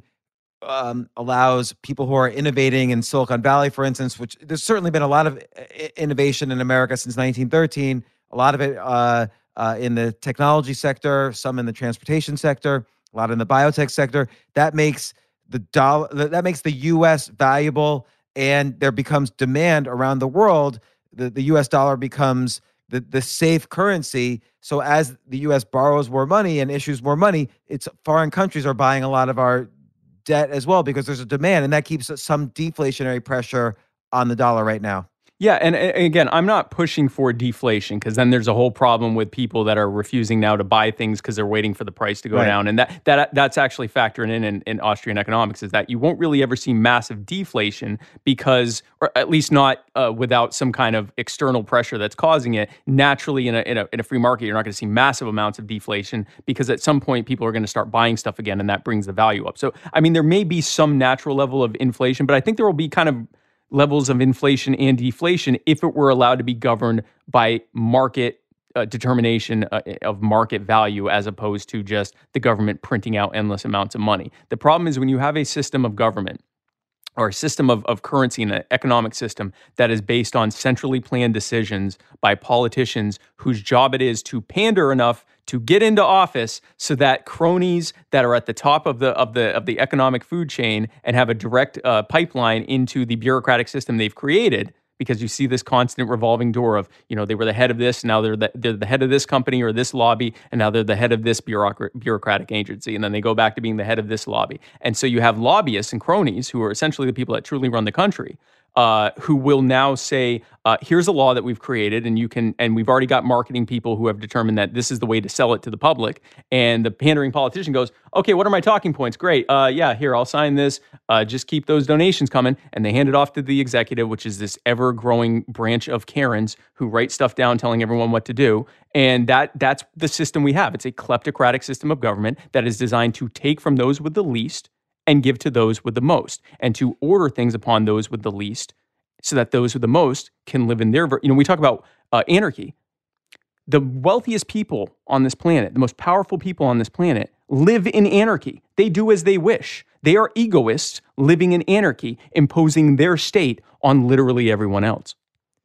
um, allows people who are innovating in Silicon Valley, for instance, which there's certainly been a lot of innovation in America since nineteen thirteen, a lot of it uh, uh, in the technology sector, some in the transportation sector, a lot in the biotech sector. That makes the dollar, that makes the U S valuable, and there becomes demand around the world. The, the U S dollar becomes the, the safe currency. So as the U S borrows more money and issues more money, it's foreign countries are buying a lot of our debt as well because there's a demand, and that keeps some deflationary pressure on the dollar right now. Yeah, and, and again, I'm not pushing for deflation because then there's a whole problem with people that are refusing now to buy things because they're waiting for the price to go right. down. And that that that's actually factoring in, in in Austrian economics is that you won't really ever see massive deflation because, or at least not uh, without some kind of external pressure that's causing it. Naturally, in a, in a in a free market, you're not going to see massive amounts of deflation because at some point people are going to start buying stuff again, and that brings the value up. So, I mean, there may be some natural level of inflation, but I think there will be kind of levels of inflation and deflation if it were allowed to be governed by market uh, determination uh, of market value as opposed to just the government printing out endless amounts of money. The problem is when you have a system of government or a system of, of currency and an economic system that is based on centrally planned decisions by politicians whose job it is to pander enough to get into office so that cronies that are at the top of the of the of the economic food chain and have a direct uh, pipeline into the bureaucratic system they've created, because you see this constant revolving door of, you know, they were the head of this, now they're the, they're the head of this company or this lobby, and now they're the head of this bureaucrat, bureaucratic agency, and then they go back to being the head of this lobby. And so you have lobbyists and cronies who are essentially the people that truly run the country, uh, who will now say, uh, here's a law that we've created, and you can, and we've already got marketing people who have determined that this is the way to sell it to the public. And the pandering politician goes, okay, what are my talking points? Great. Uh, yeah, here, I'll sign this. Uh, just keep those donations coming. And they hand it off to the executive, which is this ever-growing branch of Karens who write stuff down telling everyone what to do. And that that's the system we have. It's a kleptocratic system of government that is designed to take from those with the least and give to those with the most, and to order things upon those with the least so that those with the most can live in their, you know, we talk about uh, anarchy. The wealthiest people on this planet, the most powerful people on this planet, live in anarchy. They do as they wish. They are egoists living in anarchy, imposing their state on literally everyone else.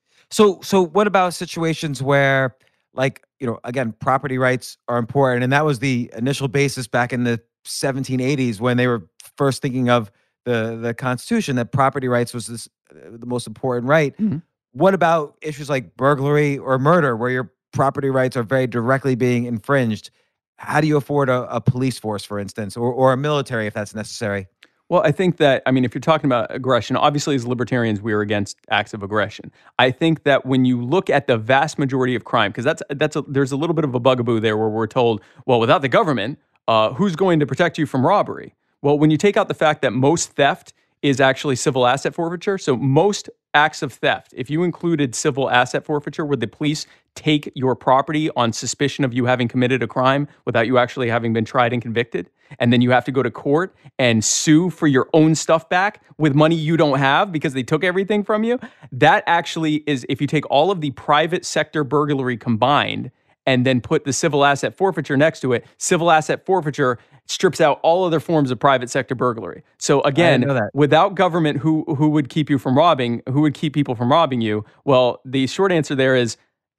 So, so what about situations where, like, you know, again, property rights are important, and that was the initial basis back in the seventeen eighties when they were first thinking of the the Constitution, that property rights was this, uh, the most important right. Mm-hmm. What about issues like burglary or murder, where your property rights are very directly being infringed? How do you afford a, a police force, for instance, or, or a military if that's necessary? Well, I think that, I mean, if you're talking about aggression, obviously as libertarians, we are against acts of aggression. I think that when you look at the vast majority of crime, because that's that's a, there's a little bit of a bugaboo there where we're told, well, without the government, uh, who's going to protect you from robbery? Well, when you take out the fact that most theft is actually civil asset forfeiture, so most acts of theft, if you included civil asset forfeiture, where the police take your property on suspicion of you having committed a crime without you actually having been tried and convicted, and then you have to go to court and sue for your own stuff back with money you don't have because they took everything from you, that actually is, if you take all of the private sector burglary combined and then put the civil asset forfeiture next to it, civil asset forfeiture strips out all other forms of private sector burglary. So again, without government, who who would keep you from robbing, who would keep people from robbing you? Well, the short answer there is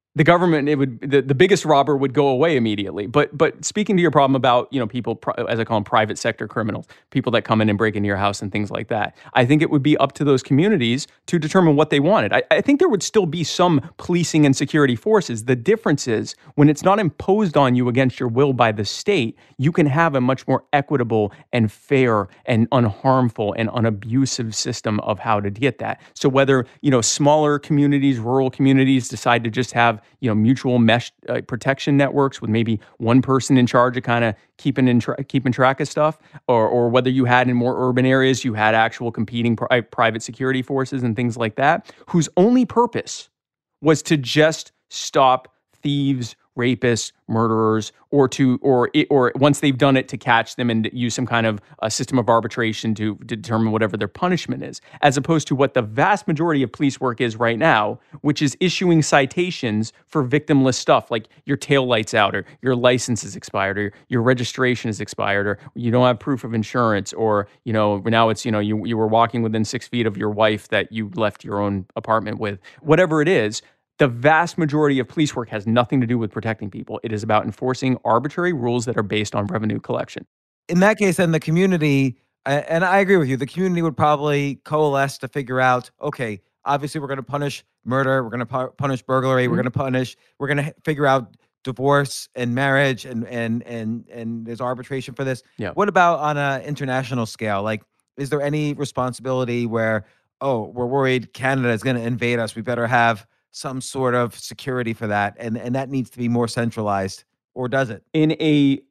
the government, it would the, the biggest robber would go away immediately. But but speaking to your problem about, you know, people, as I call them, private sector criminals, people that come in and break into your house and things like that, I think it would be up to those communities to determine what they wanted. I, I think there would still be some policing and security forces. The difference is when it's not imposed on you against your will by the state, you can have a much more equitable and fair and unharmful and unabusive system of how to get that. So whether, you know, smaller communities, rural communities decide to just have, you know, mutual mesh uh, protection networks with maybe one person in charge of kind of keeping in tra- keeping track of stuff, or or whether you had in more urban areas, you had actual competing pri- private security forces and things like that, whose only purpose was to just stop thieves, rapists, murderers, or to or it, or once they've done it, to catch them and use some kind of a system of arbitration to, to determine whatever their punishment is, as opposed to what the vast majority of police work is right now, which is issuing citations for victimless stuff like your taillight's out, or your license is expired, or your registration is expired, or you don't have proof of insurance, or, you know, now it's, you know, you, you were walking within six feet of your wife that you left your own apartment with, whatever it is. The vast majority of police work has nothing to do with protecting people. It is about enforcing arbitrary rules that are based on revenue collection. In that case, then the community, and I agree with you, the community would probably coalesce to figure out, okay, obviously we're going to punish murder, we're going to pu- punish burglary, mm-hmm. we're going to punish, we're going to figure out divorce and marriage, and and and and there's arbitration for this. Yeah. What about on an international scale? Like, is there any responsibility where, oh, we're worried Canada is going to invade us, we better have some sort of security for that, and and that needs to be more centralized, or does it? In a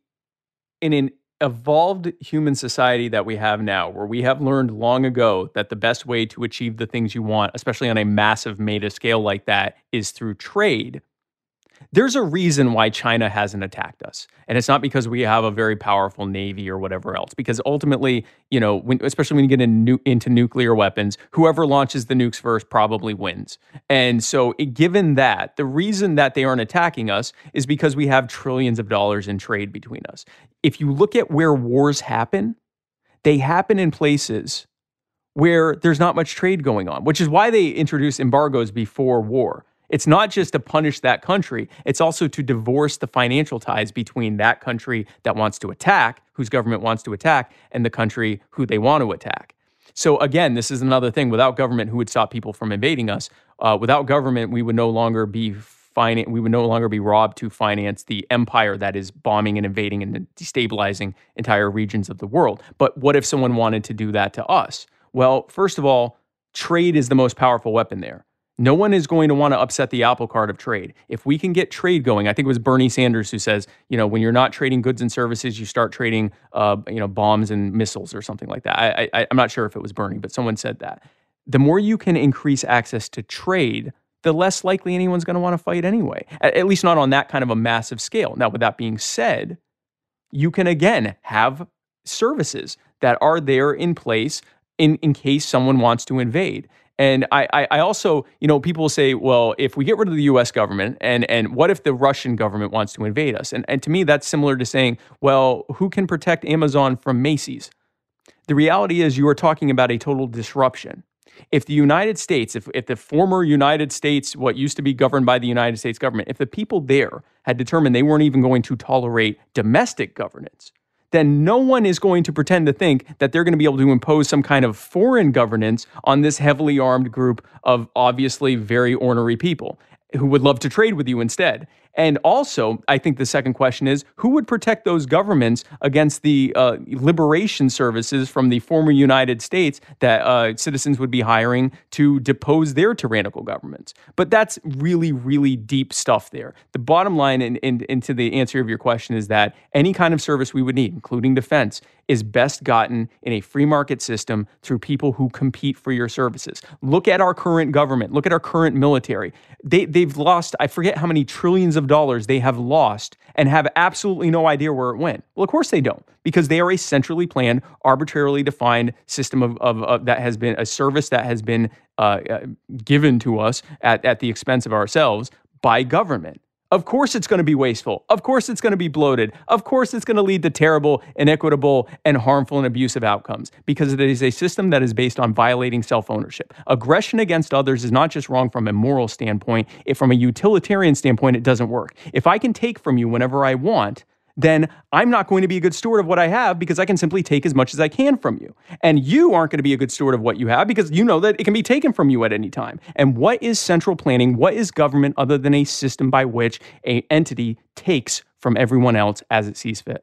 in an evolved human society that we have now, where we have learned long ago that the best way to achieve the things you want, especially on a massive meta scale like that, is through trade, there's a reason why China hasn't attacked us. And it's not because we have a very powerful navy or whatever else. Because ultimately, you know, when, especially when you get in nu- into nuclear weapons, whoever launches the nukes first probably wins. And so it, given that, the reason that they aren't attacking us is because we have trillions of dollars in trade between us. If you look at where wars happen, they happen in places where there's not much trade going on, which is why they introduce embargoes before war. It's not just to punish that country. It's also to divorce the financial ties between that country that wants to attack, whose government wants to attack, and the country who they want to attack. So again, this is another thing. Without government, who would stop people from invading us? Uh, without government, we would no longer be finan- we would no longer be robbed to finance the empire that is bombing and invading and destabilizing entire regions of the world. But what if someone wanted to do that to us? Well, first of all, trade is the most powerful weapon there. No one is going to want to upset the apple cart of trade. If we can get trade going, I think it was Bernie Sanders who says, you know, when you're not trading goods and services, you start trading, uh, you know, bombs and missiles or something like that. I, I, I'm not sure if it was Bernie, but someone said that. The more you can increase access to trade, the less likely anyone's going to want to fight anyway, at, at least not on that kind of a massive scale. Now, with that being said, you can, again, have services that are there in place in, in case someone wants to invade. And I, I also, you know, people say, well, if we get rid of the U S government, and and what if the Russian government wants to invade us? And and to me, that's similar to saying, well, who can protect Amazon from Macy's? The reality is you are talking about a total disruption. If the United States, if, if the former United States, what used to be governed by the United States government, if the people there had determined they weren't even going to tolerate domestic governance, then no one is going to pretend to think that they're going to be able to impose some kind of foreign governance on this heavily armed group of obviously very ornery people who would love to trade with you instead. And also, I think the second question is, who would protect those governments against the uh, liberation services from the former United States that uh, citizens would be hiring to depose their tyrannical governments? But that's really, really deep stuff there. The bottom line, and in, in, into the answer of your question, is that any kind of service we would need, including defense, is best gotten in a free market system through people who compete for your services. Look at our current government. Look at our current military. They, they've lost, I forget how many trillions of dollars they have lost and have absolutely no idea where it went. Well, of course they don't, because they are a centrally planned, arbitrarily defined system of, of, of that has been a service that has been uh, uh, given to us at, at the expense of ourselves by government. Of course it's going to be wasteful. Of course it's going to be bloated. Of course it's going to lead to terrible, inequitable, and harmful and abusive outcomes because it is a system that is based on violating self-ownership. Aggression against others is not just wrong from a moral standpoint. If from a utilitarian standpoint, it doesn't work. If I can take from you whenever I want, then I'm not going to be a good steward of what I have because I can simply take as much as I can from you. And you aren't going to be a good steward of what you have because you know that it can be taken from you at any time. And what is central planning? What is government other than a system by which an entity takes from everyone else as it sees fit?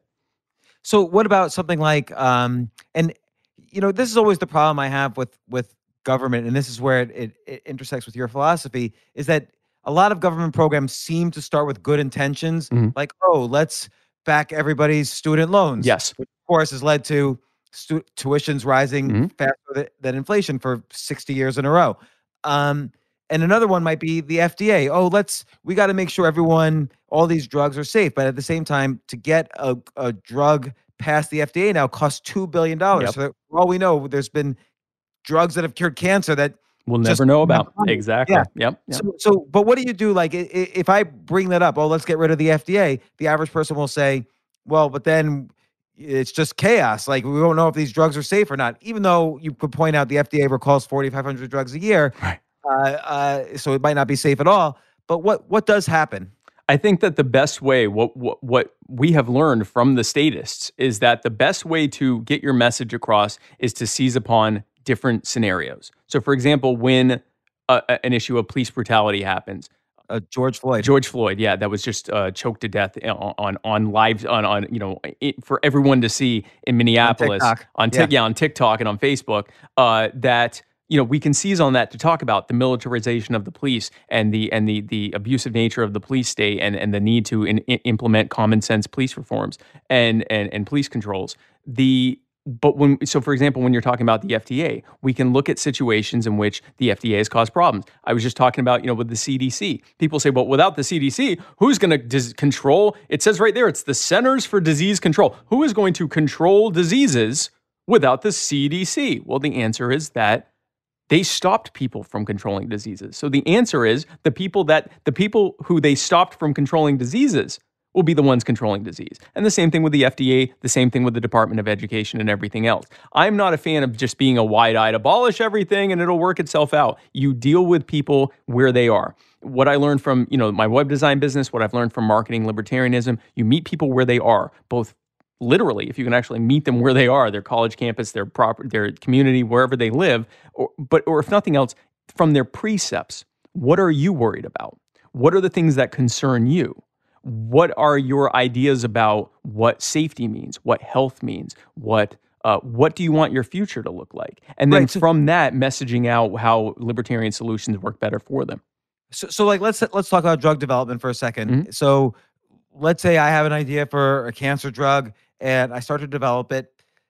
So what about something like, um, and you know, this is always the problem I have with with government, and this is where it, it, it intersects with your philosophy, is that a lot of government programs seem to start with good intentions, mm-hmm. like, oh, let's back everybody's student loans. Yes. Which, of course, has led to stu- tuitions rising mm-hmm. faster th- than inflation for sixty years in a row. Um, and another one might be the F D A. Oh, let's, we got to make sure everyone, all these drugs are safe. But at the same time, to get a, a drug past the F D A now costs two billion dollars. Yep. So for all we know, there's been drugs that have cured cancer that we'll never know about. Exactly. Yeah. Yep. yep. So, so, but what do you do? Like, if I bring that up, oh, let's get rid of the F D A. The average person will say, well, but then it's just chaos. Like, we don't know if these drugs are safe or not, even though you could point out the F D A recalls forty-five hundred drugs a year. Right. Uh, uh, so it might not be safe at all. But what, what does happen? I think that the best way, what, what what we have learned from the statists, is that the best way to get your message across is to seize upon different scenarios. So, for example, when uh, an issue of police brutality happens, uh, George Floyd, George Floyd, yeah, that was just uh, choked to death on on, on live on on you know it, for everyone to see in Minneapolis on TikTok, on, tic- yeah. Yeah, on TikTok and on Facebook. Uh, that you know we can seize on that to talk about the militarization of the police and the and the the abusive nature of the police state and and the need to in, in implement common sense police reforms and and and police controls. The But when, so for example, when you're talking about the F D A, we can look at situations in which the F D A has caused problems. I was just talking about, you know, with the C D C. People say, well, without the C D C, who's going to dis- control? It says right there, it's the Centers for Disease Control. Who is going to control diseases without the C D C? Well, the answer is that they stopped people from controlling diseases. So the answer is the people that the people who they stopped from controlling diseases will be the ones controlling disease. And the same thing with the F D A, the same thing with the Department of Education and everything else. I'm not a fan of just being a wide-eyed, abolish everything and it'll work itself out. You deal with people where they are. What I learned from, you know, my web design business, what I've learned from marketing libertarianism, you meet people where they are, both literally, if you can actually meet them where they are, their college campus, their proper, their community, wherever they live, or, but or if nothing else, from their precepts. What are you worried about? What are the things that concern you? What are your ideas about what safety means, what health means, what uh, what do you want your future to look like? And then right, so, from that, messaging out how libertarian solutions work better for them. So, so like let's let's talk about drug development for a second. Mm-hmm. So, let's say I have an idea for a cancer drug and I start to develop it.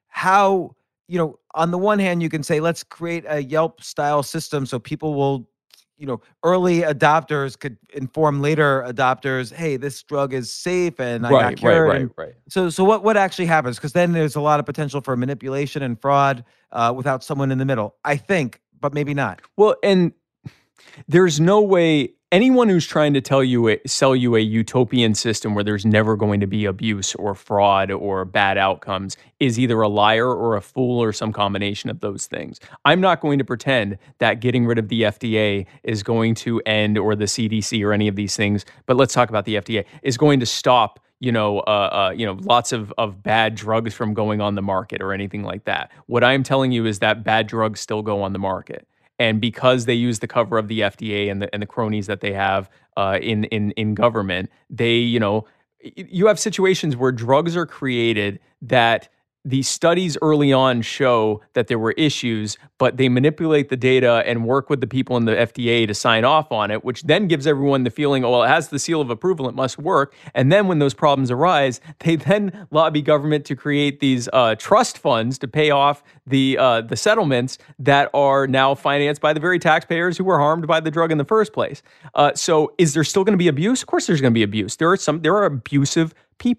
How, you know, on the one hand, you can say let's create a Yelp style system so people will, you know, early adopters could inform later adopters, hey, this drug is safe and I right, got cured. Right, and right, right. So, so what, what actually happens? Because then there's a lot of potential for manipulation and fraud uh, without someone in the middle, I think, but maybe not. Well, and there's no way anyone who's trying to tell you a, sell you a utopian system where there's never going to be abuse or fraud or bad outcomes is either a liar or a fool or some combination of those things. I'm not going to pretend that getting rid of the F D A is going to end, or the C D C or any of these things, but let's talk about the F D A, is going to stop you know, uh, uh, you know, lots of, of bad drugs from going on the market or anything like that. What I'm telling you is that bad drugs still go on the market. And because they use the cover of the F D A and the and the cronies that they have uh, in in in government, they you know you have situations where drugs are created that the studies early on show that there were issues, but they manipulate the data and work with the people in the F D A to sign off on it, which then gives everyone the feeling, oh, well, it has the seal of approval, it must work. And then when those problems arise, they then lobby government to create these uh, trust funds to pay off the uh, the settlements that are now financed by the very taxpayers who were harmed by the drug in the first place. Uh, so is there still going to be abuse? Of course there's going to be abuse. There are some, there are abusive people.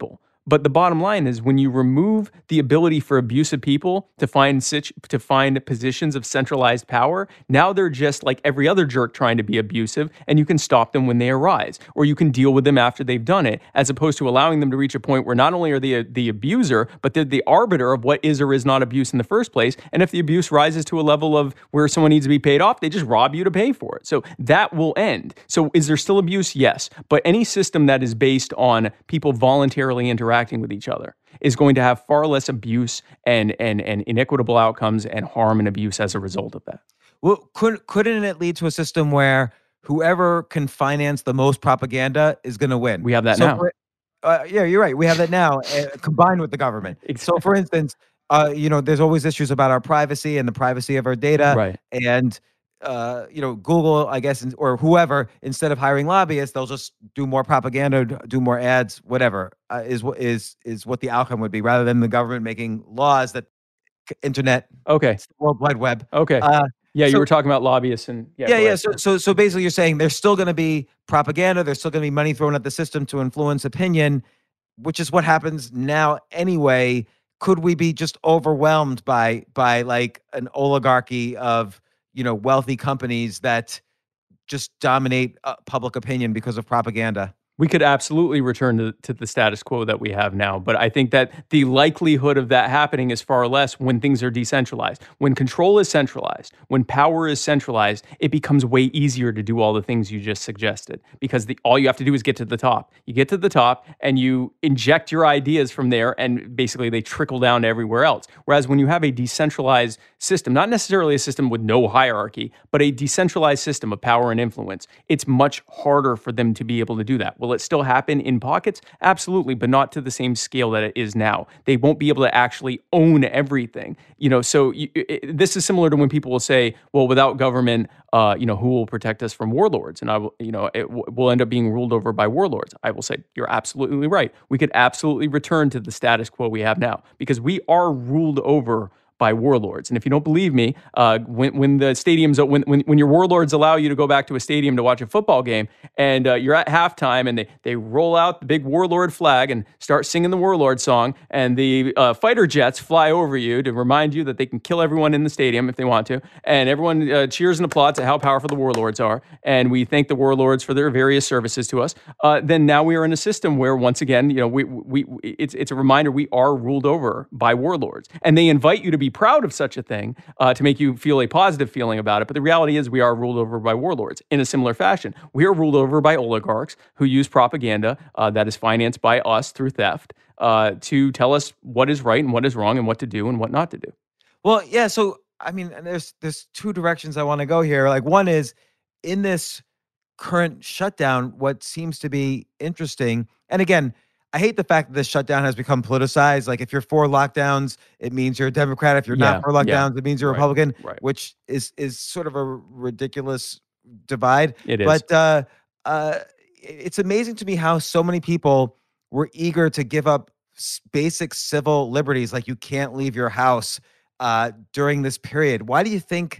But the bottom line is when you remove the ability for abusive people to find situ- to find positions of centralized power, now they're just like every other jerk trying to be abusive, and you can stop them when they arise, or you can deal with them after they've done it, as opposed to allowing them to reach a point where not only are they the abuser, but they're the arbiter of what is or is not abuse in the first place. And if the abuse rises to a level of where someone needs to be paid off, they just rob you to pay for it. So that will end. So is there still abuse? Yes. But any system that is based on people voluntarily interacting with each other is going to have far less abuse and, and, and inequitable outcomes and harm and abuse as a result of that. Well, could, couldn't it lead to a system where whoever can finance the most propaganda is going to win? We have that so now. For, uh, yeah, you're right. We have that now, uh, combined with the government. Exactly. So, for instance, uh, you know, there's always issues about our privacy and the privacy of our data. Right. And uh, you know, Google, I guess, or whoever, instead of hiring lobbyists, they'll just do more propaganda, do more ads, whatever, uh, is what is is what the outcome would be, rather than the government making laws that internet, okay, World Wide Web. Okay. Uh, yeah, so, you were talking about lobbyists and yeah. Yeah, yeah. So, so, so basically, you're saying there's still going to be propaganda. There's still going to be money thrown at the system to influence opinion, which is what happens now anyway. Could we be just overwhelmed by by like an oligarchy of, you know, wealthy companies that just dominate uh, public opinion because of propaganda? We could absolutely return to, to the status quo that we have now. But I think that the likelihood of that happening is far less when things are decentralized. When control is centralized, when power is centralized, it becomes way easier to do all the things you just suggested, because the, all you have to do is get to the top. You get to the top and you inject your ideas from there, and basically they trickle down to everywhere else. Whereas when you have a decentralized system, not necessarily a system with no hierarchy, but a decentralized system of power and influence, it's much harder for them to be able to do that. Will it still happen in pockets? Absolutely, but not to the same scale that it is now. They won't be able to actually own everything. You know, so you, it, this is similar to when people will say, "Well, without government, uh, you know, who will protect us from warlords?" And I will, you know, it w- will end up being ruled over by warlords. I will say, you're absolutely right. We could absolutely return to the status quo we have now, because we are ruled over by warlords. And if you don't believe me, uh, when when the stadiums, when, when when your warlords allow you to go back to a stadium to watch a football game, and uh, you're at halftime, and they they roll out the big warlord flag and start singing the warlord song, and the uh, fighter jets fly over you to remind you that they can kill everyone in the stadium if they want to, and everyone uh, cheers and applauds at how powerful the warlords are, and we thank the warlords for their various services to us. Uh, then now we are in a system where, once again, you know, we we it's it's a reminder we are ruled over by warlords, and they invite you to be Be proud of such a thing uh, to make you feel a positive feeling about it. But the reality is we are ruled over by warlords. In a similar fashion, we are ruled over by oligarchs who use propaganda uh, that is financed by us through theft uh, to tell us what is right and what is wrong and what to do and what not to do. Well, yeah. So, I mean, there's there's two directions I want to go here. Like, one is, in this current shutdown, what seems to be interesting, and again, I hate the fact that this shutdown has become politicized. Like, if you're for lockdowns, it means you're a Democrat. If you're yeah, not for lockdowns, yeah. it means you're a right, Republican, right. which is is sort of a ridiculous divide. It is. But uh, uh, it's amazing to me how so many people were eager to give up basic civil liberties, like you can't leave your house uh, during this period. Why do you think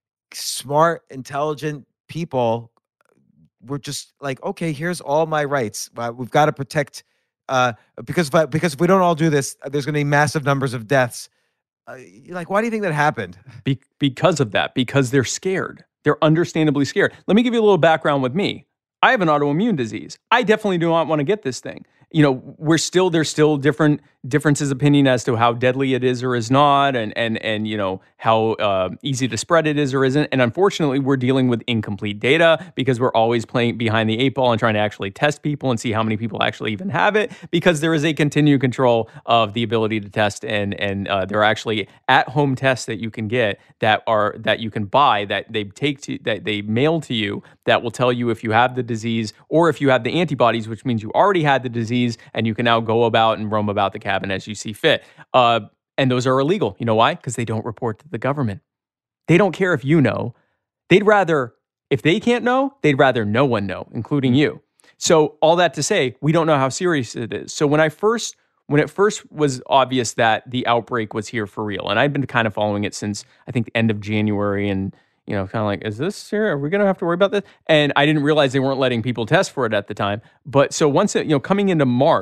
smart, intelligent people were just like, okay, here's all my rights. Uh, we've got to protect. Uh, because if I, because if we don't all do this, there's going to be massive numbers of deaths. Uh, like, why do you think that happened? Be- because of that, because they're scared. They're understandably scared. Let me give you a little background with me. I have an autoimmune disease. I definitely do not want to get this thing. You know, we're still, there's still different differences of opinion as to how deadly it is or is not, and and and you know how uh, easy to spread it is or isn't. And unfortunately, we're dealing with incomplete data because we're always playing behind the eight ball and trying to actually test people and see how many people actually even have it, because there is a continued control of the ability to test, and and uh, there are actually at-home tests that you can get that are that you can buy that they take to that they mail to you that will tell you if you have the disease or if you have the antibodies, which means you already had the disease, and you can now go about and roam about the cabin as you see fit. Uh, and those are illegal. You know why? Because they don't report to the government. They don't care if you know. They'd rather, if they can't know, they'd rather no one know, including you. So all that to say, we don't know how serious it is. So when I first, when it first was obvious that the outbreak was here for real, and I'd been kind of following it since, I think, the end of January, and you know, kind of like, is this here? Are we going to have to worry about this? And I didn't realize they weren't letting people test for it at the time. But so once it, you know, coming into March,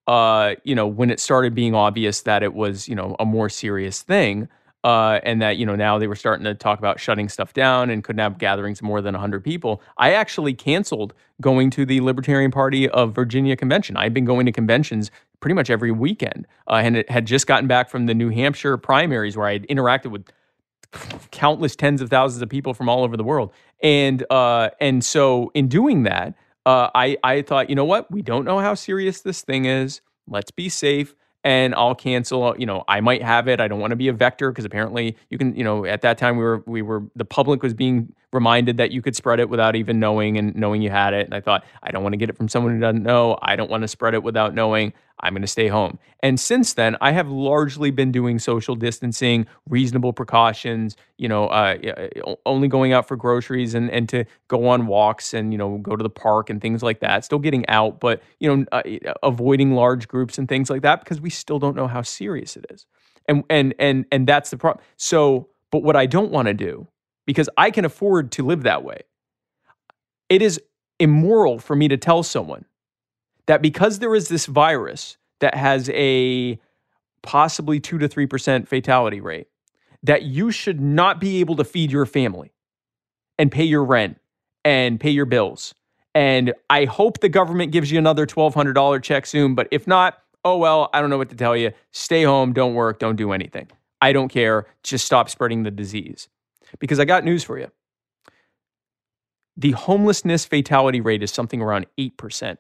uh, you know, when it started being obvious that it was, you know, a more serious thing, uh, and that, you know, now they were starting to talk about shutting stuff down and couldn't have gatherings of more than one hundred people, I actually canceled going to the Libertarian Party of Virginia convention. I've been going to conventions pretty much every weekend, uh, and it had just gotten back from the New Hampshire primaries where I had interacted with countless tens of thousands of people from all over the world. And uh, and so in doing that, uh, I, I thought, you know what? We don't know how serious this thing is. Let's be safe. And I'll cancel, you know, I might have it. I don't want to be a vector because apparently you can, you know, at that time we were, we were, the public was being reminded that you could spread it without even knowing and knowing you had it. And I thought, I don't want to get it from someone who doesn't know. I don't want to spread it without knowing. I'm going to stay home. And since then, I have largely been doing social distancing, reasonable precautions, you know, uh, only going out for groceries and, and to go on walks and, you know, go to the park and things like that. Still getting out, but, you know, uh, avoiding large groups and things like that because we still don't know how serious it is. And, and, and, and that's the problem. So, but what I don't want to do, because I can afford to live that way, it is immoral for me to tell someone that because there is this virus that has a possibly two to three percent fatality rate, that you should not be able to feed your family and pay your rent and pay your bills. And I hope the government gives you another twelve hundred dollars check soon, but if not, oh well, I don't know what to tell you. Stay home, don't work, don't do anything. I don't care, just stop spreading the disease. Because I got news for you. The homelessness fatality rate is something around eight percent.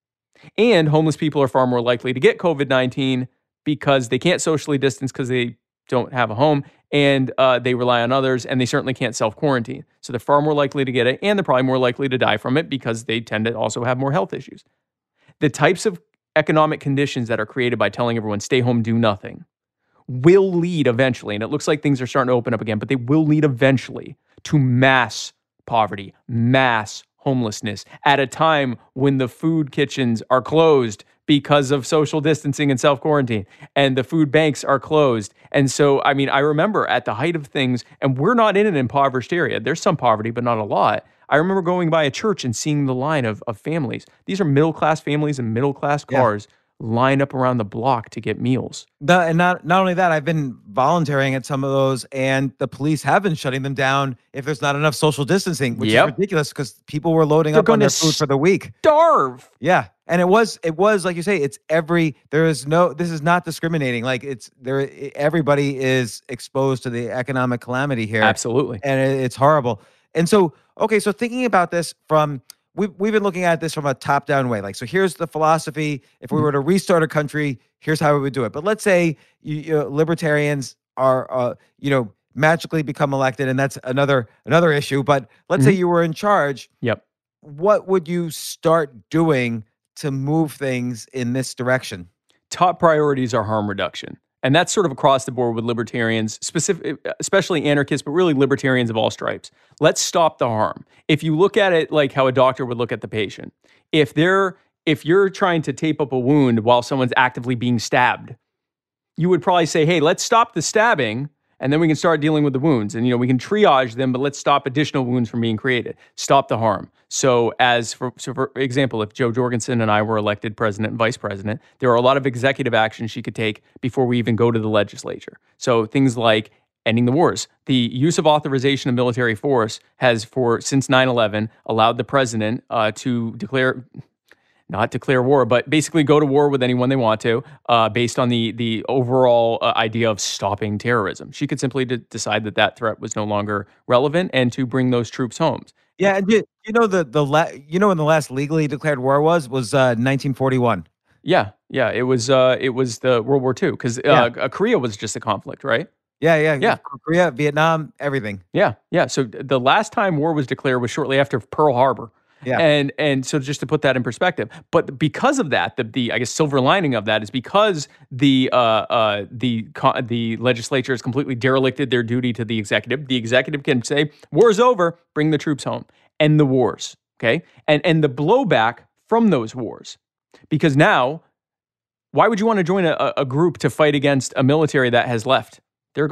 And homeless people are far more likely to get covid nineteen because they can't socially distance because they don't have a home and uh, they rely on others and they certainly can't self-quarantine. So they're far more likely to get it and they're probably more likely to die from it because they tend to also have more health issues. The types of economic conditions that are created by telling everyone stay home, do nothing, will lead eventually, and it looks like things are starting to open up again, but they will lead eventually to mass poverty, mass homelessness at a time when the food kitchens are closed because of social distancing and self-quarantine, and the food banks are closed. And so, I mean, I remember at the height of things, and we're not in an impoverished area. There's some poverty, but not a lot. I remember going by a church and seeing the line of, of families. These are middle-class families and middle-class cars. Yeah. Line up around the block to get meals. The, and not not only that, I've been volunteering at some of those, and the police have been shutting them down if there's not enough social distancing, which yep. is ridiculous because people were loading They're up on their food for the week. Starve. Yeah, and it was it was like you say, it's every there is no this is not discriminating. Like it's there, everybody is exposed to the economic calamity here. Absolutely, and it, it's horrible. And so, okay, so thinking about this from. We've, we've been looking at this from a top-down way. Like, so here's the philosophy. If we were to restart a country, here's how we would do it. But let's say you, you know, libertarians are, uh, you know, magically become elected, and that's another another issue. But let's mm-hmm. say you were in charge. Yep. What would you start doing to move things in this direction? Top priorities are harm reduction. And that's sort of across the board with libertarians, specific, especially anarchists, but really libertarians of all stripes. Let's stop the harm. If you look at it like how a doctor would look at the patient, if they're if you're trying to tape up a wound while someone's actively being stabbed, you would probably say, hey, let's stop the stabbing, and then we can start dealing with the wounds. And, you know, we can triage them, but let's stop additional wounds from being created. Stop the harm. So as for, so for example, if Jo Jorgensen and I were elected president and vice president, there are a lot of executive actions she could take before we even go to the legislature. So things like ending the wars. The use of authorization of military force has, for since nine eleven, allowed the president uh, to declare... not declare war, but basically go to war with anyone they want to, uh, based on the the overall uh, idea of stopping terrorism. She could simply de- decide that that threat was no longer relevant and to bring those troops home. Yeah, and you, you know the the la- you know when the last legally declared war was was uh, nineteen forty-one. Yeah, yeah, it was uh, it was the World War Two because uh, yeah. Korea was just a conflict, right? Yeah, yeah, yeah. Korea, Vietnam, everything. Yeah, yeah. So the last time war was declared was shortly after Pearl Harbor. Yeah. And and so just to put that in perspective, but because of that, the, the I guess silver lining of that is because the uh, uh, the the legislature has completely derelicted their duty to the executive. The executive can say, "War's over, bring the troops home," end the wars. Okay, and and the blowback from those wars, because now, why would you want to join a, a group to fight against a military that has left? They're gone.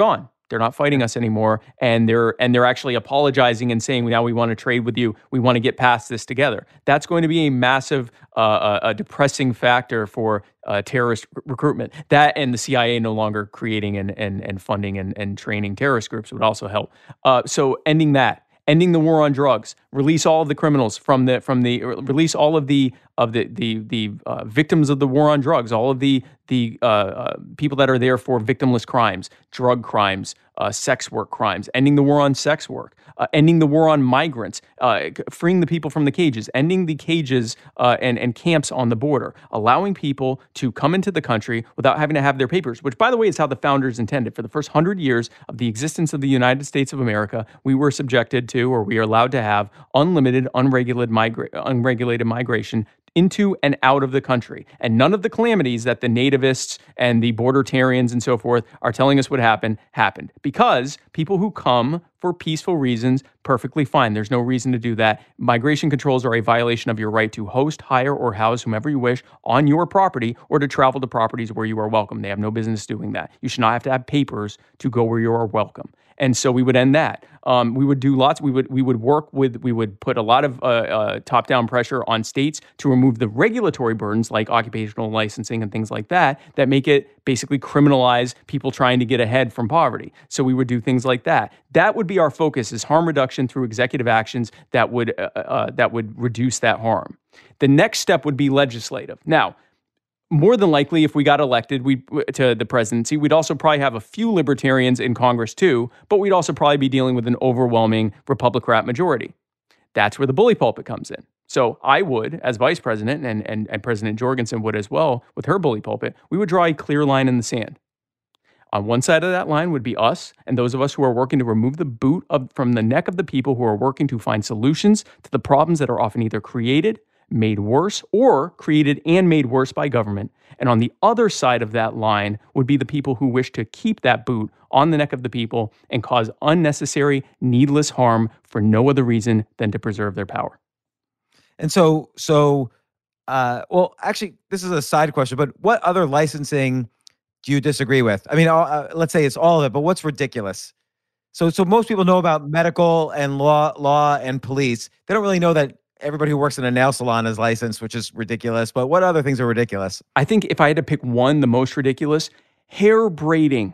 They're not fighting us anymore, and they're and they're actually apologizing and saying, now we want to trade with you. We want to get past this together. That's going to be a massive, uh, a depressing factor for uh, terrorist r- recruitment. That and the C I A no longer creating and and and funding and, and training terrorist groups would also help. Uh, so ending that. Ending the war on drugs, release all of the criminals from the from the release all of the of the the the uh, victims of the war on drugs, all of the the uh, uh, people that are there for victimless crimes, drug crimes, uh, sex work crimes, ending the war on sex work, uh, ending the war on migrants, uh, freeing the people from the cages, ending the cages uh, and and camps on the border, allowing people to come into the country without having to have their papers. Which, by the way, is how the founders intended. For the first hundred years of the existence of the United States of America, we were subjected to, or we are allowed to have, unlimited, unregulated, migra- unregulated migration into and out of the country. And none of the calamities that the nativists and the bordertarians and so forth are telling us would happen, happened. Because people who come for peaceful reasons, perfectly fine. There's no reason to do that. Migration controls are a violation of your right to host, hire, or house whomever you wish on your property, or to travel to properties where you are welcome. They have no business doing that. You should not have to have papers to go where you are welcome. And so we would end that. Um, we would do lots. We would we would work with. We would put a lot of uh, uh, top-down pressure on states to remove the regulatory burdens like occupational licensing and things like that that make it basically criminalize people trying to get ahead from poverty. So we would do things like that. That would be our focus: is harm reduction through executive actions that would uh, uh, that would reduce that harm. The next step would be legislative. Now, more than likely, if we got elected we to the presidency, we'd also probably have a few libertarians in Congress too, but we'd also probably be dealing with an overwhelming Republican majority. That's where the bully pulpit comes in. So I would, as vice president, and, and, and President Jorgensen would as well with her bully pulpit, we would draw a clear line in the sand. On one side of that line would be us and those of us who are working to remove the boot of, from the neck of the people who are working to find solutions to the problems that are often either created, made worse, or created and made worse by government. And on the other side of that line would be the people who wish to keep that boot on the neck of the people and cause unnecessary, needless harm for no other reason than to preserve their power. And so, so, uh, well, actually, this is a side question, but what other licensing do you disagree with? I mean, uh, let's say it's all of it, but what's ridiculous? So, so most people know about medical and law, law and police. They don't really know that everybody who works in a nail salon is licensed, which is ridiculous. But what other things are ridiculous? I think if I had to pick one, the most ridiculous, hair braiding.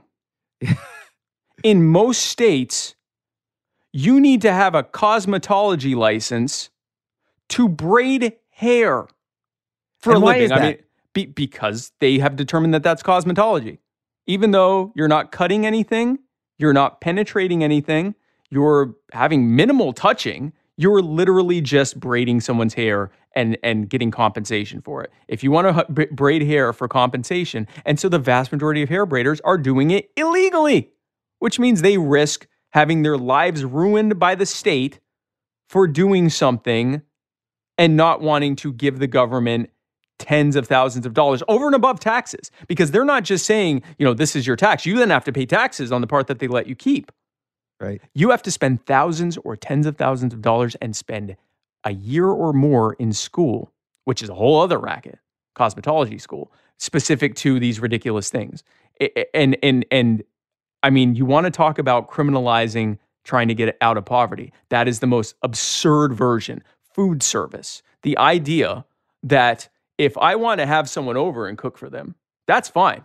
In most states, you need to have a cosmetology license to braid hair for and a why living. Is that? I mean, be, because they have determined that that's cosmetology. Even though you're not cutting anything, you're not penetrating anything, you're having minimal touching, you're literally just braiding someone's hair and, and getting compensation for it. If you want to braid hair for compensation, and so the vast majority of hair braiders are doing it illegally, which means they risk having their lives ruined by the state for doing something and not wanting to give the government tens of thousands of dollars over and above taxes, because they're not just saying, you know, this is your tax. You then have to pay taxes on the part that they let you keep. Right. You have to spend thousands or tens of thousands of dollars and spend a year or more in school, which is a whole other racket, cosmetology school, specific to these ridiculous things. And, and, and I mean, you want to talk about criminalizing trying to get out of poverty. That is the most absurd version. Food service. The idea that if I want to have someone over and cook for them, that's fine.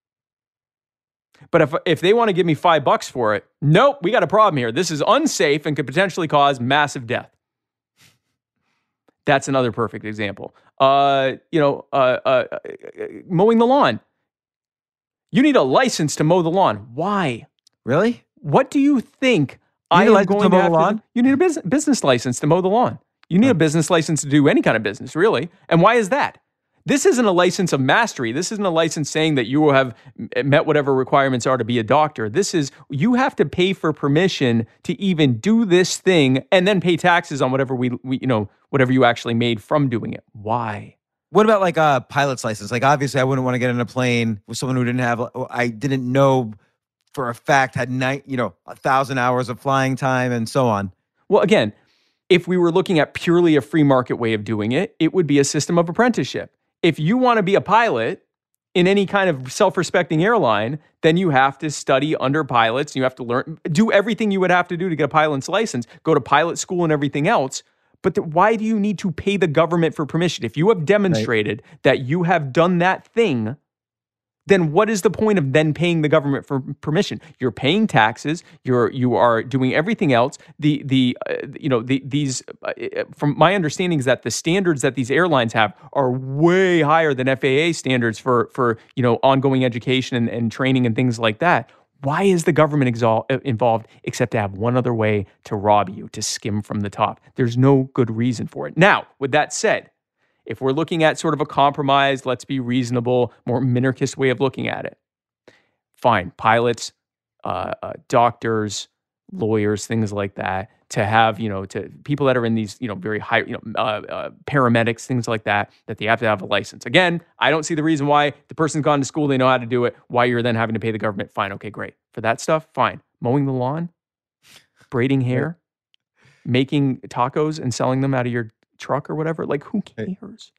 But if if they want to give me five bucks for it, nope, we got a problem here. This is unsafe and could potentially cause massive death. That's another perfect example. Uh, you know, uh, uh, uh, mowing the lawn. You need a license to mow the lawn. Why? Really? What do you think You I need a am license going to mow to have the to lawn? do? You need a business business license to mow the lawn. You need a business license to do any kind of business, really. And why is that? This isn't a license of mastery. This isn't a license saying that you have met whatever requirements are to be a doctor. This is, you have to pay for permission to even do this thing and then pay taxes on whatever we, we you know, whatever you actually made from doing it. Why? What about like a pilot's license? Like, obviously, I wouldn't want to get in a plane with someone who didn't have, I didn't know for a fact had night, you know, a thousand hours of flying time and so on. Well, again, if we were looking at purely a free market way of doing it, it would be a system of apprenticeship. If you want to be a pilot in any kind of self-respecting airline, then you have to study under pilots. You have to learn, do everything you would have to do to get a pilot's license, go to pilot school and everything else. But the, why do you need to pay the government for permission? If you have demonstrated right. that you have done that thing, then what is the point of then paying the government for permission? You're paying taxes. You're you are doing everything else. The the uh, you know the these uh, from my understanding is that the standards that these airlines have are way higher than F A A standards for for you know ongoing education and, and training and things like that. Why is the government exol- involved except to have one other way to rob you, to skim from the top? There's no good reason for it. Now, with that said, if we're looking at sort of a compromise, let's be reasonable, more minarchist way of looking at it. Fine, pilots, uh, uh, doctors, lawyers, things like that, to have, you know, to people that are in these, you know, very high, you know, uh, uh, paramedics, things like that, that they have to have a license. Again, I don't see the reason why the person's gone to school, they know how to do it, why you're then having to pay the government. Fine, okay, great. For that stuff, fine. Mowing the lawn, braiding hair, making tacos and selling them out of your truck or whatever, like who cares?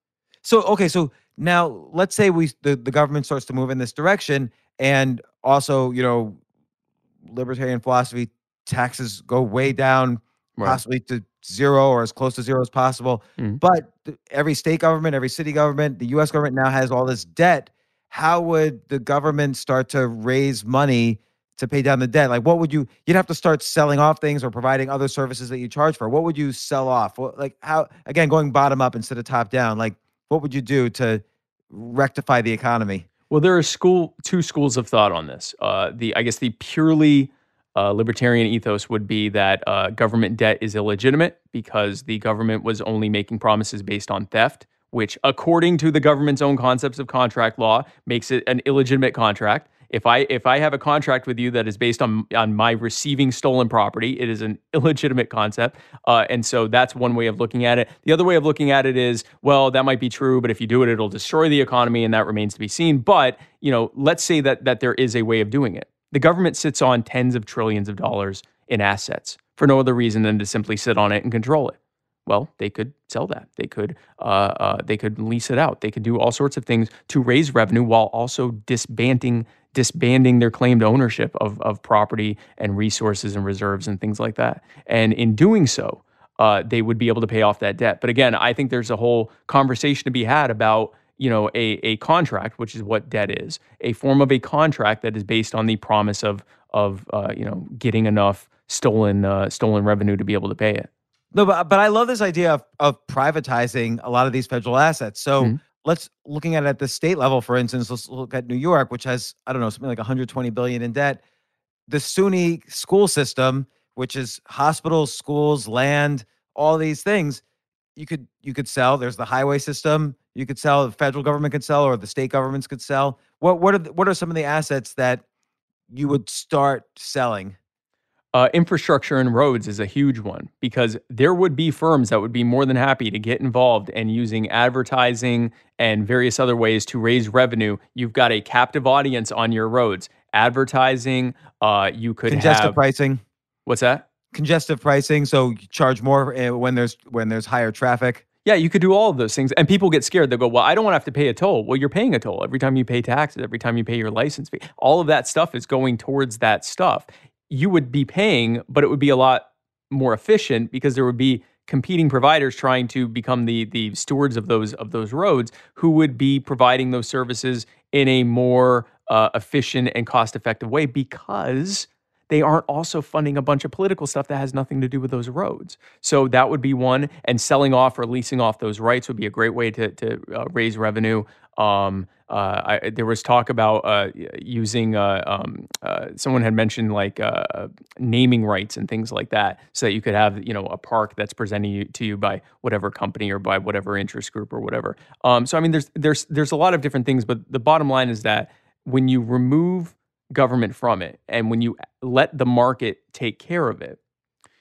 So okay, so now let's say we the, the government starts to move in this direction, and also, you know, libertarian philosophy, taxes go way down, right. possibly to zero or as close to zero as possible. Mm. But every state government, every city government, the U S government now has all this debt. How would the government start to raise money to pay down the debt? Like, what would you, you'd have to start selling off things or providing other services that you charge for. What would you sell off? What, like how, again, going bottom up instead of top down, like what would you do to rectify the economy? Well, there are school, two schools of thought on this. Uh, the, I guess the purely uh, libertarian ethos would be that uh, government debt is illegitimate because the government was only making promises based on theft, which according to the government's own concepts of contract law makes it an illegitimate contract. If I if I have a contract with you that is based on on my receiving stolen property, it is an illegitimate concept. Uh, and so that's one way of looking at it. The other way of looking at it is, well, that might be true, but if you do it, it'll destroy the economy, and that remains to be seen. But, you know, let's say that that there is a way of doing it. The government sits on tens of trillions of dollars in assets for no other reason than to simply sit on it and control it. Well, they could sell that. They could uh, uh, they could lease it out. They could do all sorts of things to raise revenue while also disbanding disbanding their claimed ownership of of property and resources and reserves and things like that. And in doing so, uh, they would be able to pay off that debt. But again, I think there's a whole conversation to be had about, you know, a a contract, which is what debt is, a form of a contract that is based on the promise of of uh, you know getting enough stolen uh, stolen revenue to be able to pay it. No, but but I love this idea of of privatizing a lot of these federal assets. So mm-hmm. let's looking at it at the state level, for instance, let's look at New York, which has, I don't know, something like one hundred twenty billion in debt. The SUNY school system, which is hospitals, schools, land, all these things, you could you could sell. There's the highway system. You could sell. The federal government could sell, or the state governments could sell. What what are the, what are some of the assets that you would start selling? Uh, infrastructure and roads is a huge one, because there would be firms that would be more than happy to get involved and using advertising and various other ways to raise revenue. You've got a captive audience on your roads. Advertising, uh, you could congestive have... pricing. What's that? Congestive pricing, so you charge more when there's when there's higher traffic. Yeah, you could do all of those things. And people get scared. They go, well, I don't want to have to pay a toll. Well, you're paying a toll every time you pay taxes, every time you pay your license fee. All of that stuff is going towards that stuff. You would be paying, but it would be a lot more efficient because there would be competing providers trying to become the the stewards of those of those roads, who would be providing those services in a more uh, efficient and cost-effective way, because they aren't also funding a bunch of political stuff that has nothing to do with those roads. So that would be one, and selling off or leasing off those rights would be a great way to to uh, raise revenue. Um, uh, I, there was talk about uh, using, uh, um, uh, someone had mentioned like uh, naming rights and things like that, so that you could have, you know, a park that's presenting you, to you by whatever company or by whatever interest group or whatever. Um, so I mean, there's there's there's a lot of different things, but the bottom line is that when you remove government from it and when you let the market take care of it,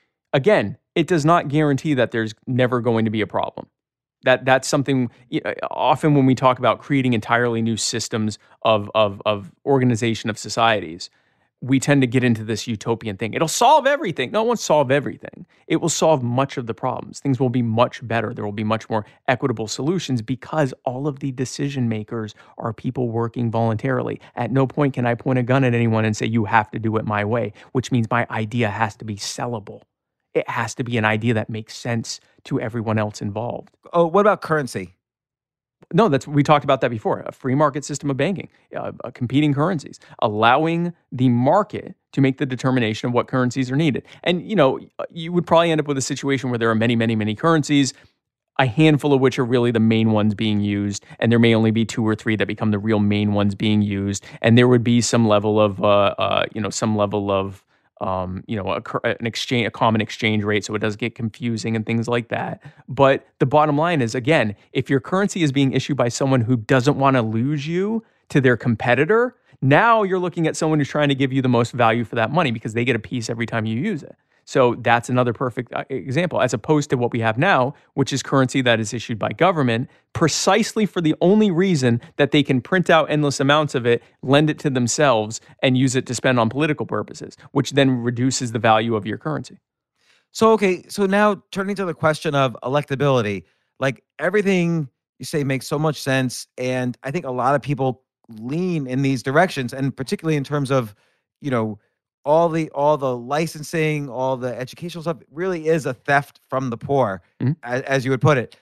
again, it does not guarantee that there's never going to be a problem. That that's something, you know, often when we talk about creating entirely new systems of, of of organization of societies, we tend to get into this utopian thing. It'll solve everything. No, it won't solve everything. It will solve much of the problems. Things will be much better. There will be much more equitable solutions because all of the decision makers are people working voluntarily. At no point can I point a gun at anyone and say, you have to do it my way, which means my idea has to be sellable. It has to be an idea that makes sense to everyone else involved. Oh, what about currency? No, that's we talked about that before. A free market system of banking, uh, uh, competing currencies, allowing the market to make the determination of what currencies are needed. And you know, you would probably end up with a situation where there are many, many, many currencies, a handful of which are really the main ones being used, and there may only be two or three that become the real main ones being used. And there would be some level of, uh, uh, you know, some level of Um, you know, a, an exchange, a common exchange rate, so it does get confusing and things like that. But the bottom line is, again, if your currency is being issued by someone who doesn't want to lose you to their competitor, now you're looking at someone who's trying to give you the most value for that money because they get a piece every time you use it. So that's another perfect example, as opposed to what we have now, which is currency that is issued by government precisely for the only reason that they can print out endless amounts of it, lend it to themselves, and use it to spend on political purposes, which then reduces the value of your currency. So, okay, so now turning to the question of electability, like everything you say makes so much sense. And I think a lot of people lean in these directions, and particularly in terms of, you know, all the all the licensing, all the educational stuff really is a theft from the poor, mm-hmm. as, as you would put it.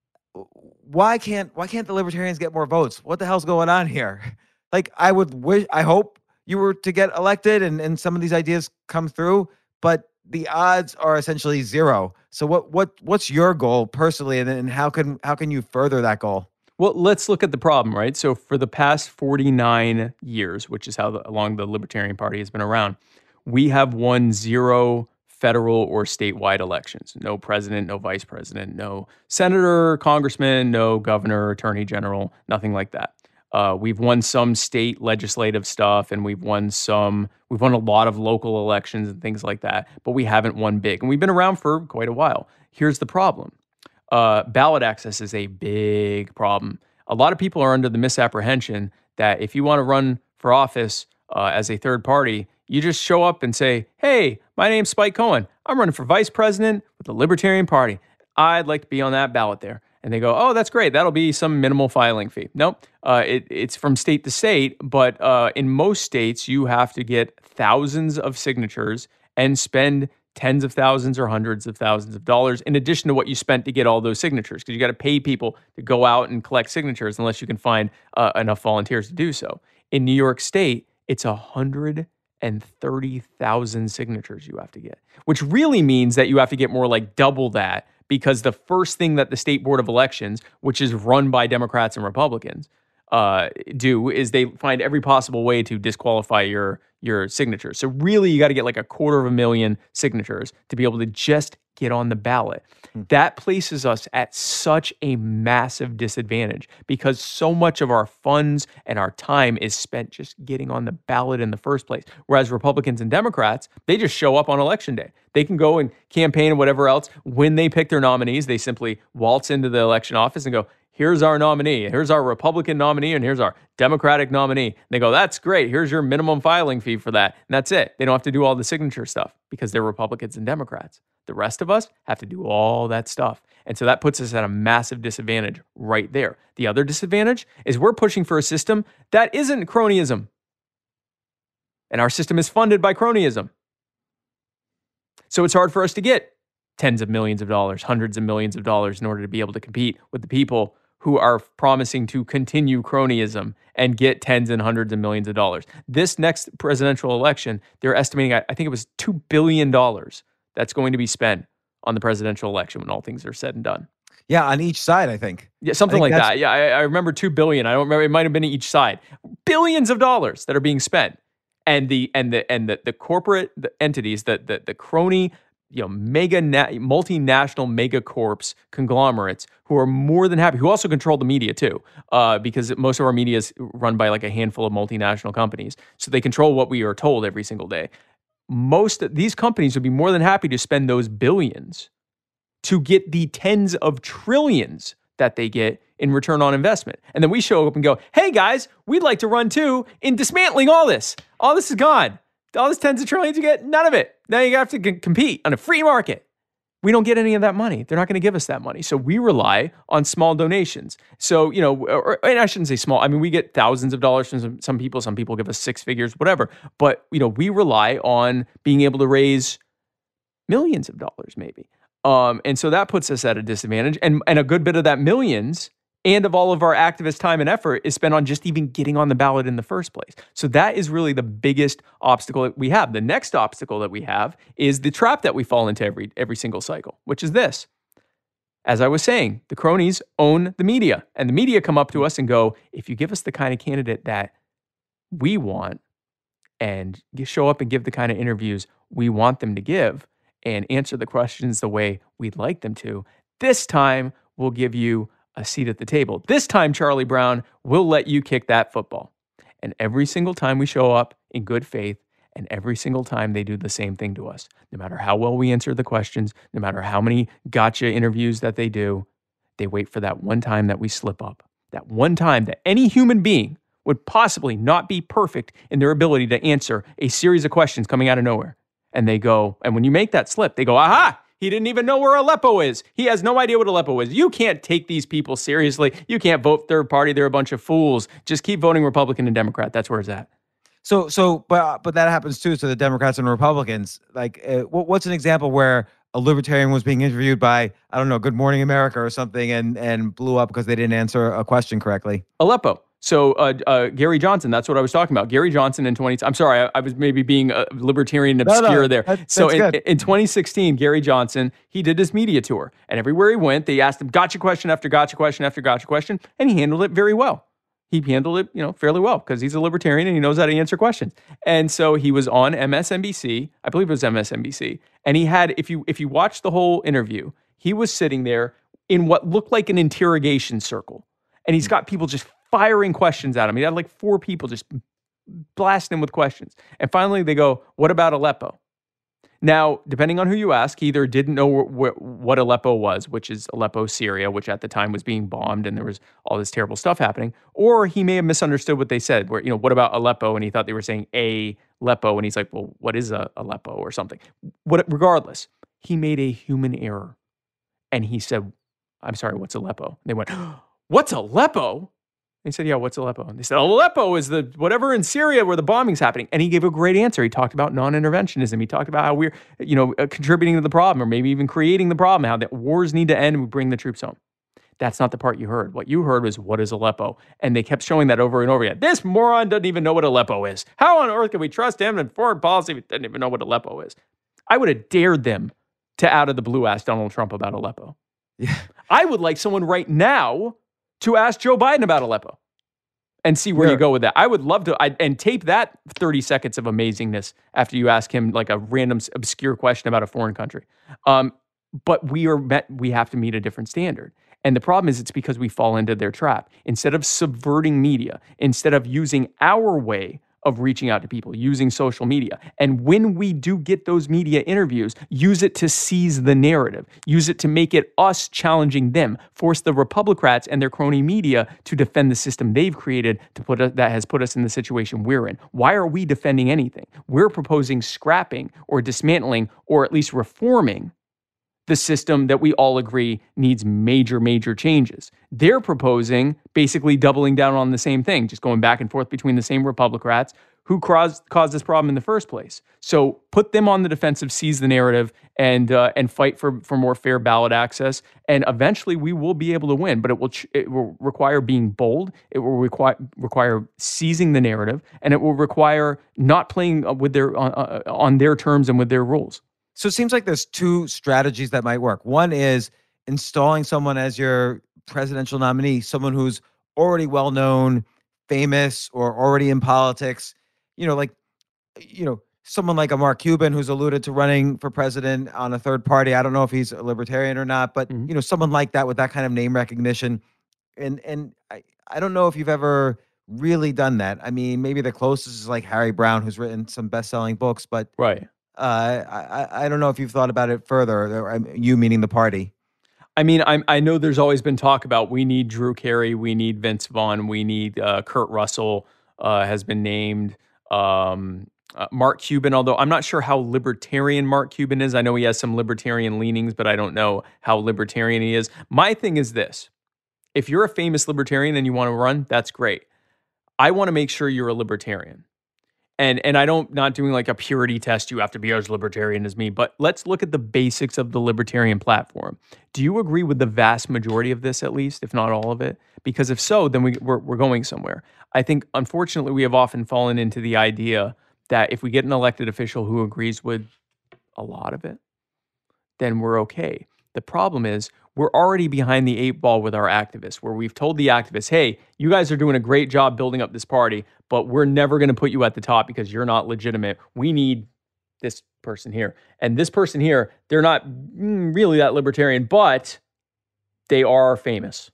Why can't why can't the libertarians get more votes? What the hell's going on here? Like, I would wish, I hope you were to get elected and, and some of these ideas come through, but the odds are essentially zero. So what what what's your goal personally, and then how can how can you further that goal? Well, let's look at the problem, right? So for the past forty-nine years, which is how the, long the Libertarian Party has been around, we have won zero federal or statewide elections. No president, no vice president, no senator, congressman, no governor, attorney general, nothing like that. Uh, we've won some state legislative stuff, and we've won some, we've won a lot of local elections and things like that, but we haven't won big. And we've been around for quite a while. Here's the problem. Uh, ballot access is a big problem. A lot of people are under the misapprehension that if you want to run for office uh, as a third party, you just show up and say, hey, my name's Spike Cohen. I'm running for vice president with the Libertarian Party. I'd like to be on that ballot there. And they go, oh, that's great. That'll be some minimal filing fee. Nope. Uh, it, it's from state to state, but uh, in most states, you have to get thousands of signatures and spend tens of thousands or hundreds of thousands of dollars in addition to what you spent to get all those signatures, because you got to pay people to go out and collect signatures unless you can find uh, enough volunteers to do so. In New York State, it's one hundred thirty thousand signatures you have to get, which really means that you have to get more like double that, because the first thing that the State Board of Elections, which is run by Democrats and Republicans, uh, do is they find every possible way to disqualify your your signatures. So really, you got to get like a quarter of a million signatures to be able to just get on the ballot. Hmm. That places us at such a massive disadvantage because so much of our funds and our time is spent just getting on the ballot in the first place. Whereas Republicans and Democrats, they just show up on election day. They can go and campaign and whatever else. When they pick their nominees, they simply waltz into the election office and go, here's our nominee, here's our Republican nominee, and here's our Democratic nominee. And they go, that's great, here's your minimum filing fee for that. And that's it. They don't have to do all the signature stuff because they're Republicans and Democrats. The rest of us have to do all that stuff. And so that puts us at a massive disadvantage right there. The other disadvantage is we're pushing for a system that isn't cronyism. And our system is funded by cronyism. So it's hard for us to get tens of millions of dollars, hundreds of millions of dollars in order to be able to compete with the people who are promising to continue cronyism and get tens and hundreds of millions of dollars. This next presidential election, they're estimating, I think it was two billion dollars that's going to be spent on the presidential election when all things are said and done. Yeah, on each side, I think. Yeah, something think like that. Yeah, I, I remember two billion. I don't remember. It might have been each side. Billions of dollars that are being spent, and the and the and the, the corporate the entities, the the the crony, you know, mega na- multinational mega corps conglomerates who are more than happy, who also control the media too, uh, because most of our media is run by like a handful of multinational companies, so they control what we are told every single day. Most of these companies would be more than happy to spend those billions to get the tens of trillions that they get in return on investment. And then we show up and go, hey guys, we'd like to run too in dismantling all this. All this is gone. all this tens of trillions you get, none of it. Now you have to c- compete on a free market. We don't get any of that money. They're not going to give us that money. So we rely on small donations. So, you know, or, and I shouldn't say small. I mean, we get thousands of dollars from some, some people. Some people give us six figures, whatever. But, you know, we rely on being able to raise millions of dollars maybe. Um, and so that puts us at a disadvantage. And, and a good bit of that millions and of all of our activist time and effort is spent on just even getting on the ballot in the first place. So that is really the biggest obstacle that we have. The next obstacle that we have is the trap that we fall into every every single cycle, which is this. As I was saying, the cronies own the media, and the media come up to us and go, if you give us the kind of candidate that we want and you show up and give the kind of interviews we want them to give and answer the questions the way we'd like them to, this time we'll give you a seat at the table. This time, Charlie Brown, we'll let you kick that football. And every single time we show up in good faith, and every single time they do the same thing to us, no matter how well we answer the questions, no matter how many gotcha interviews that they do, they wait for that one time that we slip up. That one time that any human being would possibly not be perfect in their ability to answer a series of questions coming out of nowhere. And they go, and when you make that slip, they go, aha! He didn't even know where Aleppo is. He has no idea what Aleppo is. You can't take these people seriously. You can't vote third party. They're a bunch of fools. Just keep voting Republican and Democrat. That's where it's at. So, so, but but that happens too. So the Democrats and Republicans, like, uh, what, what's an example where a libertarian was being interviewed by, I don't know, Good Morning America or something, and and blew up because they didn't answer a question correctly? Aleppo. So uh, uh, Gary Johnson, that's what I was talking about. Gary Johnson in twenty. I'm sorry, I, I was maybe being a libertarian obscure no, no, there. That, so in, good. in twenty sixteen, Gary Johnson, he did his media tour, and everywhere he went, they asked him gotcha question after gotcha question after gotcha question, and he handled it very well. He handled it, you know, fairly well because he's a libertarian and he knows how to answer questions. And so he was on M S N B C, I believe it was M S N B C, and he had, if you if you watch the whole interview, he was sitting there in what looked like an interrogation circle, and he's got people just firing questions at him. He had like four people just blasting him with questions. And finally they go, what about Aleppo? Now, depending on who you ask, he either didn't know wh- wh- what Aleppo was, which is Aleppo, Syria, which at the time was being bombed and there was all this terrible stuff happening, or he may have misunderstood what they said, where, you know, what about Aleppo? And he thought they were saying a Aleppo, and he's like, well, what is a Aleppo or something? What, regardless, he made a human error. And he said, I'm sorry, what's Aleppo? And they went, what's Aleppo? He said, yeah, what's Aleppo? And they said, Aleppo is the whatever in Syria where the bombing's happening. And he gave a great answer. He talked about non-interventionism. He talked about how we're, you know, uh, contributing to the problem, or maybe even creating the problem, how that wars need to end and we bring the troops home. That's not the part you heard. What you heard was, what is Aleppo? And they kept showing that over and over again. This moron doesn't even know what Aleppo is. How on earth can we trust him in foreign policy if he doesn't even know what Aleppo is? I would have dared them to out of the blue ask Donald Trump about Aleppo. Yeah. I would like someone right now to ask Joe Biden about Aleppo and see where Yeah. you go with that. I would love to, I, and tape that thirty seconds of amazingness after you ask him like a random obscure question about a foreign country. Um, but we are met, we have to meet a different standard. And the problem is it's because we fall into their trap. Instead of subverting media, instead of using our way of reaching out to people, using social media. And when we do get those media interviews, use it to seize the narrative, use it to make it us challenging them, force the Republicrats and their crony media to defend the system they've created to put us, that has put us in the situation we're in. Why are we defending anything? We're proposing scrapping or dismantling or at least reforming the system that we all agree needs major, major changes. They're proposing basically doubling down on the same thing, just going back and forth between the same Republicrats who caused, caused this problem in the first place. So put them on the defensive, seize the narrative, and uh, and fight for, for more fair ballot access. And eventually we will be able to win, but it will ch- it will require being bold. It will require require seizing the narrative, and it will require not playing with their on, uh, on their terms and with their rules. So it seems like there's two strategies that might work. One is installing someone as your presidential nominee, someone who's already well-known, famous, or already in politics. You know, like, you know, someone like a Mark Cuban who's alluded to running for president on a third party. I don't know if he's a libertarian or not, but, Mm-hmm. you know, someone like that with that kind of name recognition. And and I, I don't know if you've ever really done that. I mean, maybe the closest is like Harry Brown, who's written some best-selling books, but Right. Uh, I I don't know if you've thought about it further. Or, you meaning the party? I mean, I I know there's always been talk about we need Drew Carey, we need Vince Vaughn, we need uh, Kurt Russell uh, has been named. Um, uh, Mark Cuban, although I'm not sure how libertarian Mark Cuban is. I know he has some libertarian leanings, but I don't know how libertarian he is. My thing is this. If you're a famous libertarian and you want to run, that's great. I want to make sure you're a libertarian. And and I don't, not doing like a purity test, you have to be as libertarian as me, but let's look at the basics of the libertarian platform. Do you agree with the vast majority of this, at least, if not all of it? Because if so, then we, we're, we're going somewhere. I think, unfortunately, we have often fallen into the idea that if we get an elected official who agrees with a lot of it, then we're okay. The problem is we're already behind the eight ball with our activists, where we've told the activists, hey, you guys are doing a great job building up this party, but we're never going to put you at the top because you're not legitimate. We need this person here. And this person here, they're not really that libertarian, but they are famous.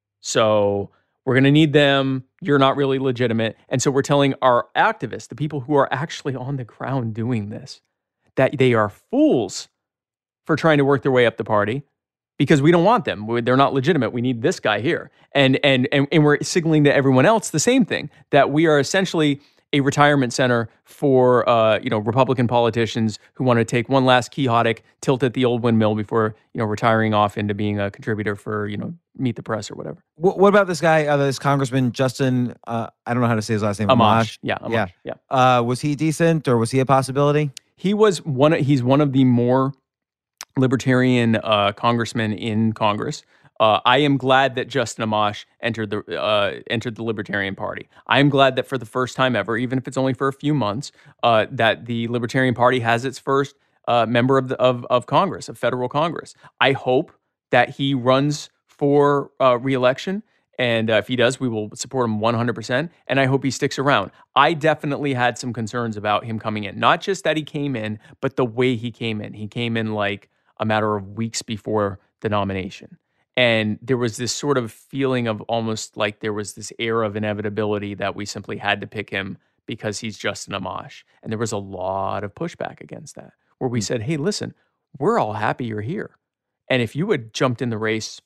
So we're going to need them. You're not really legitimate. And so we're telling our activists, the people who are actually on the ground doing this, that they are fools for trying to work their way up the party because we don't want them. They're not legitimate. We need this guy here. And, and, and, and we're signaling to everyone else the same thing, that we are essentially a retirement center for uh, you know, Republican politicians who want to take one last quixotic, tilt at the old windmill before, you know, retiring off into being a contributor for, you know, Meet the Press or whatever. What, what about this guy, uh, this Congressman Justin, uh, I don't know how to say his last name. Amash. Yeah, Amash. Yeah. yeah. Uh, was he decent, or was he a possibility? He was one, he's one of the more libertarian uh, congressmen in Congress. Uh, I am glad that Justin Amash entered the uh, entered the Libertarian Party. I am glad that for the first time ever, even if it's only for a few months, uh, that the Libertarian Party has its first uh, member of the of of Congress, of federal Congress. I hope that he runs for uh, re-election, and uh, if he does, we will support him one hundred percent. And I hope he sticks around. I definitely had some concerns about him coming in, not just that he came in, but the way he came in. He came in like a matter of weeks before the nomination. And there was this sort of feeling of almost like there was this air of inevitability that we simply had to pick him because he's Justin Amash. And there was a lot of pushback against that, where we said, hey, listen, we're all happy you're here. And if you had jumped in the race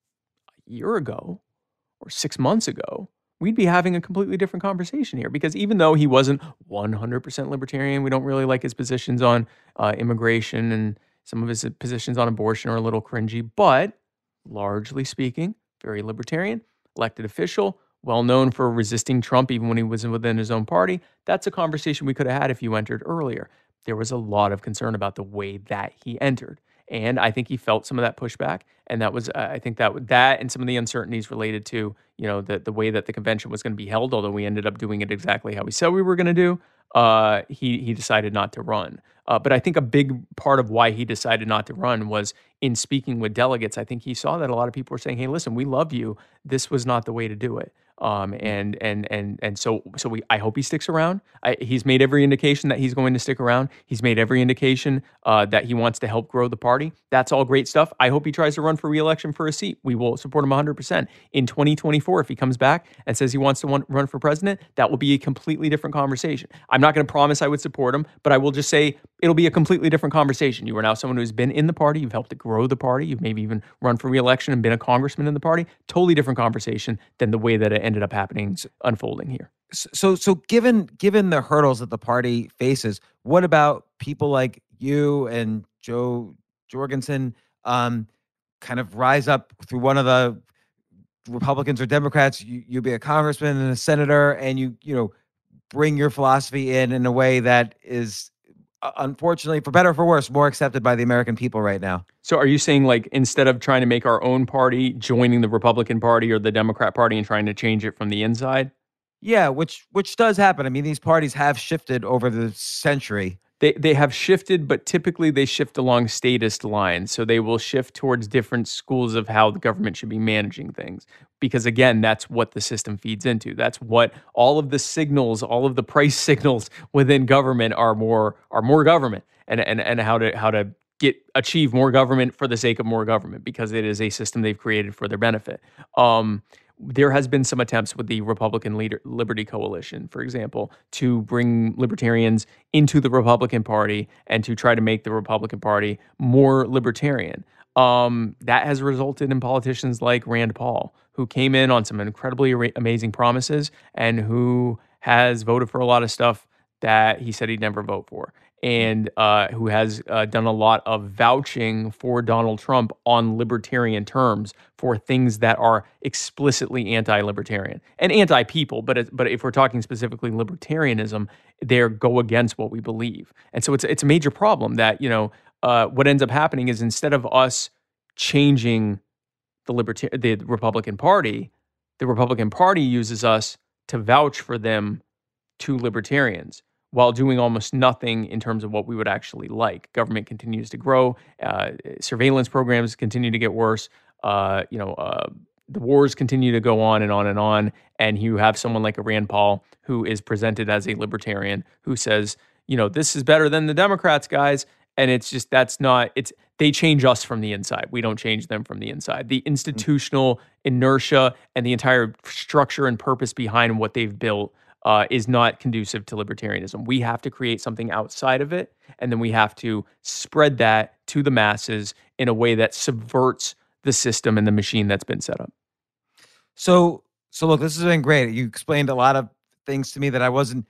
a year ago or six months ago, we'd be having a completely different conversation here. Because even though he wasn't one hundred percent libertarian, we don't really like his positions on uh, immigration, and some of his positions on abortion are a little cringy, but largely speaking, very libertarian, elected official, well known for resisting Trump even when he was within his own party. That's a conversation we could have had if you entered earlier. There was a lot of concern about the way that he entered. And I think he felt some of that pushback. And that was, uh, I think that that and some of the uncertainties related to, you know, the, the way that the convention was going to be held, although we ended up doing it exactly how we said we were going to do, uh, he, he decided not to run. Uh, but I think a big part of why he decided not to run was in speaking with delegates. I think he saw that a lot of people were saying, hey, listen, we love you. This was not the way to do it. Um, and and and and so so we I hope he sticks around. I, he's made every indication that he's going to stick around. He's made every indication uh, that he wants to help grow the party. That's all great stuff. I hope he tries to run for re-election for a seat. We will support him one hundred percent. In twenty twenty-four, if he comes back and says he wants to want, run for president, that will be a completely different conversation. I'm not going to promise I would support him, but I will just say it'll be a completely different conversation. You are now someone who's been in the party. You've helped to grow the party. You've maybe even run for re-election and been a congressman in the party. Totally different conversation than the way that it ended up happening, unfolding here. So, so given given the hurdles that the party faces, what about people like you and Joe Jorgensen um, kind of rise up through one of the Republicans or Democrats? You, you be a congressman and a senator, and you you know bring your philosophy in in a way that is, unfortunately, for better or for worse, more accepted by the American people right now. So are you saying, like, instead of trying to make our own party, joining the Republican Party or the Democrat Party and trying to change it from the inside? Yeah, which which does happen. I mean, these parties have shifted over the century. They they have shifted, but typically they shift along statist lines. So they will shift towards different schools of how the government should be managing things. Because again, that's what the system feeds into. That's what all of the signals, all of the price signals within government are more are more government, and and and how to how to get achieve more government for the sake of more government, because it is a system they've created for their benefit. Um, There has been some attempts with the Republican Leader, Liberty Coalition, for example, to bring libertarians into the Republican Party and to try to make the Republican Party more libertarian. Um, that has resulted in politicians like Rand Paul, who came in on some incredibly amazing promises and who has voted for a lot of stuff that he said he'd never vote for, and uh, who has uh, done a lot of vouching for Donald Trump on libertarian terms for things that are explicitly anti-libertarian and anti-people. But it, but if we're talking specifically libertarianism, they go against what we believe, and so it's it's a major problem that, you know, uh, what ends up happening is instead of us changing the liberta- the Republican Party, the Republican Party uses us to vouch for them to libertarians while doing almost nothing in terms of what we would actually like. Government continues to grow. Uh, surveillance programs continue to get worse. Uh, you know, uh, the wars continue to go on and on and on. And you have someone like a Rand Paul who is presented as a libertarian who says, you know, this is better than the Democrats, guys. And it's just, that's not, it's, they change us from the inside. We don't change them from the inside. The institutional inertia and the entire structure and purpose behind what they've built uh, is not conducive to libertarianism. We have to create something outside of it, and then we have to spread that to the masses in a way that subverts the system and the machine that's been set up. So, so look, this has been great. You explained a lot of things to me that I wasn't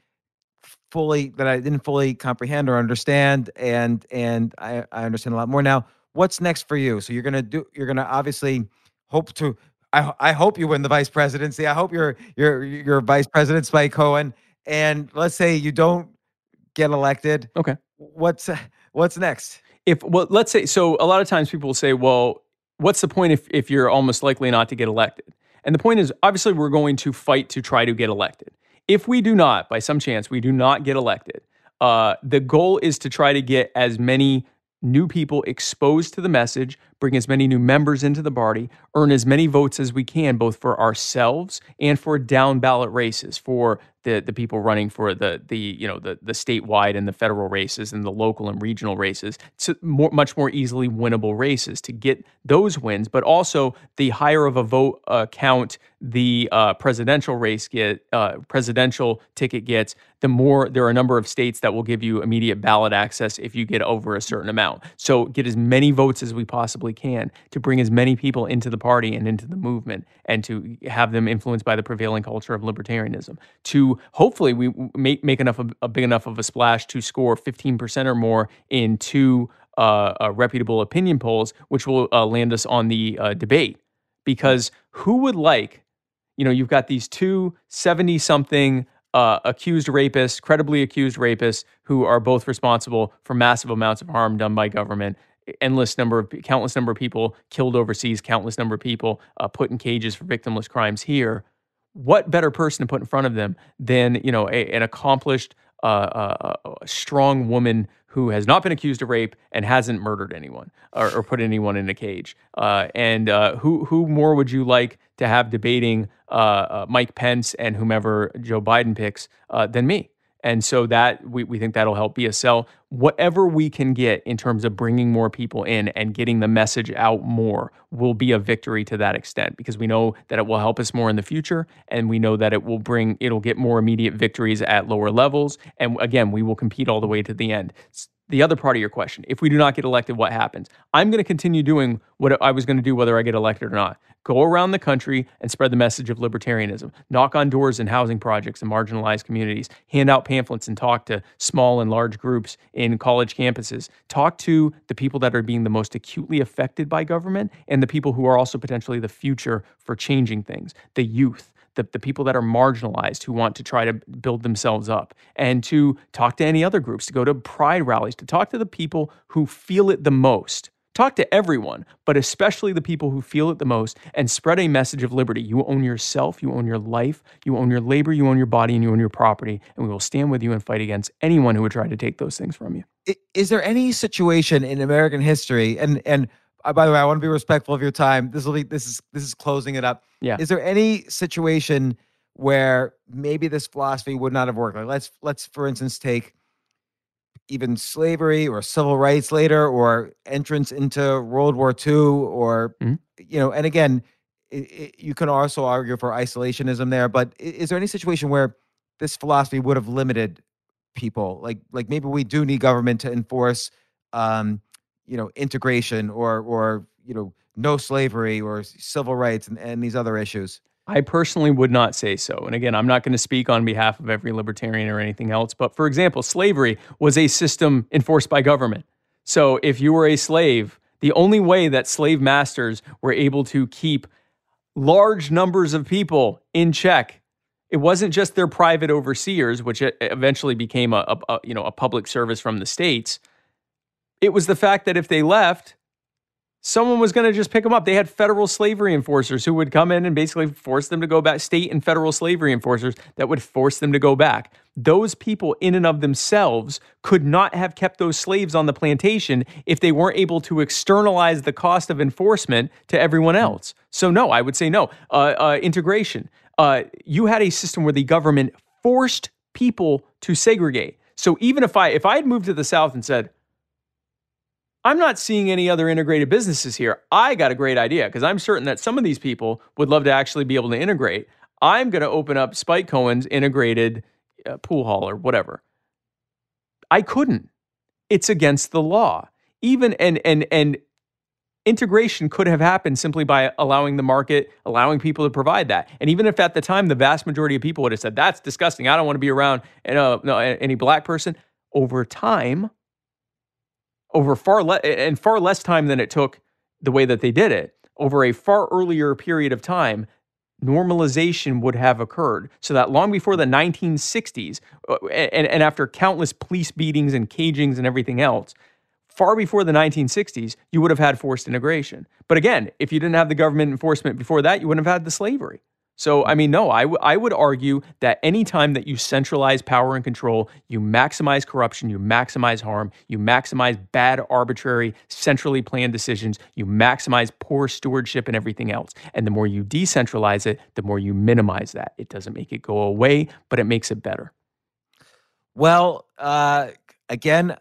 fully, that I didn't fully comprehend or understand, and and I, I understand a lot more now. What's next for you? So you're gonna do, you're gonna obviously hope to. I I hope you win the vice presidency. I hope you're you're you're Vice President Spike Cohen. And let's say you don't get elected. Okay. What's what's next? If well, let's say so. A lot of times people will say, "Well, what's the point if if you're almost likely not to get elected?" And the point is, obviously, we're going to fight to try to get elected. If we do not, by some chance, we do not get elected, uh, the goal is to try to get as many new people exposed to the message, bring as many new members into the party, earn as many votes as we can, both for ourselves and for down ballot races, for the the people running for the the you know the the statewide and the federal races and the local and regional races, to more, much more easily winnable races, to get those wins. But also, the higher of a vote uh, count the uh, presidential race get uh, presidential ticket gets, the more there are a number of states that will give you immediate ballot access if you get over a certain amount. So get as many votes as we possibly can to bring as many people into the party and into the movement, and to have them influenced by the prevailing culture of libertarianism. To hopefully we make make enough of, a big enough of a splash to score fifteen percent or more in two uh, uh, reputable opinion polls, which will uh, land us on the uh, debate. Because who would like, you know, you've got these two seventy-something uh, accused rapists, credibly accused rapists, who are both responsible for massive amounts of harm done by government, endless number of, countless number of people killed overseas, countless number of people uh, put in cages for victimless crimes here. What better person to put in front of them than, you know, a, an accomplished, uh, uh, uh, strong woman who has not been accused of rape and hasn't murdered anyone or, or put anyone in a cage? Uh, and uh, who who more would you like to have debating uh, uh, Mike Pence and whomever Joe Biden picks uh, than me? And so that we, we think that'll help B S L. Whatever we can get in terms of bringing more people in and getting the message out more will be a victory to that extent, because we know that it will help us more in the future, and we know that it will bring, it'll get more immediate victories at lower levels. And again, we will compete all the way to the end. The other part of your question, if we do not get elected, what happens? I'm going to continue doing what I was going to do whether I get elected or not. Go around the country and spread the message of libertarianism. Knock on doors in housing projects and marginalized communities. Hand out pamphlets and talk to small and large groups in college campuses. Talk to the people that are being the most acutely affected by government, and the people who are also potentially the future for changing things. The youth. The, the people that are marginalized, who want to try to build themselves up, and to talk to any other groups, to go to pride rallies, to talk to the people who feel it the most. Talk to everyone, but especially the people who feel it the most, and spread a message of liberty. You own yourself, you own your life, you own your labor, you own your body, and you own your property, and we will stand with you and fight against anyone who would try to take those things from you. Is there any situation in American history, and and Uh, by the way, I want to be respectful of your time. This will be this is this is closing it up. Yeah. Is there any situation where maybe this philosophy would not have worked? Like let's let's for instance take even slavery or civil rights later, or entrance into World War Two, or mm-hmm. you know. And again, it, it, you can also argue for isolationism there. But is, is there any situation where this philosophy would have limited people? Like like maybe we do need government to enforce. Um, you know, integration, or, or, you know, no slavery or civil rights and, and these other issues? I personally would not say so. And again, I'm not going to speak on behalf of every libertarian or anything else. But for example, slavery was a system enforced by government. So if you were a slave, the only way that slave masters were able to keep large numbers of people in check, it wasn't just their private overseers, which eventually became a, a, a you know a public service from the states. It was the fact that if they left, someone was going to just pick them up. They had federal slavery enforcers who would come in and basically force them to go back, state and federal slavery enforcers that would force them to go back. Those people in and of themselves could not have kept those slaves on the plantation if they weren't able to externalize the cost of enforcement to everyone else. So no, I would say no. Uh, uh, integration. Uh, you had a system where the government forced people to segregate. So even if I if I had moved to the South and said, I'm not seeing any other integrated businesses here, I got a great idea because I'm certain that some of these people would love to actually be able to integrate. I'm going to open up Spike Cohen's integrated uh, pool hall or whatever. I couldn't. It's against the law. Even and and and integration could have happened simply by allowing the market, allowing people to provide that. And even if at the time the vast majority of people would have said, that's disgusting, I don't want to be around uh, no, any black person, over time, over far less and far less time than it took the way that they did it, over a far earlier period of time, normalization would have occurred. So that long before the nineteen sixties, and, and after countless police beatings and cagings and everything else, far before the nineteen sixties, you would have had forced integration. But again, if you didn't have the government enforcement before that, you wouldn't have had the slavery. So, I mean, no, I, w- I would argue that any time that you centralize power and control, you maximize corruption, you maximize harm, you maximize bad, arbitrary, centrally planned decisions, you maximize poor stewardship and everything else. And the more you decentralize it, the more you minimize that. It doesn't make it go away, but it makes it better. Well, uh, again,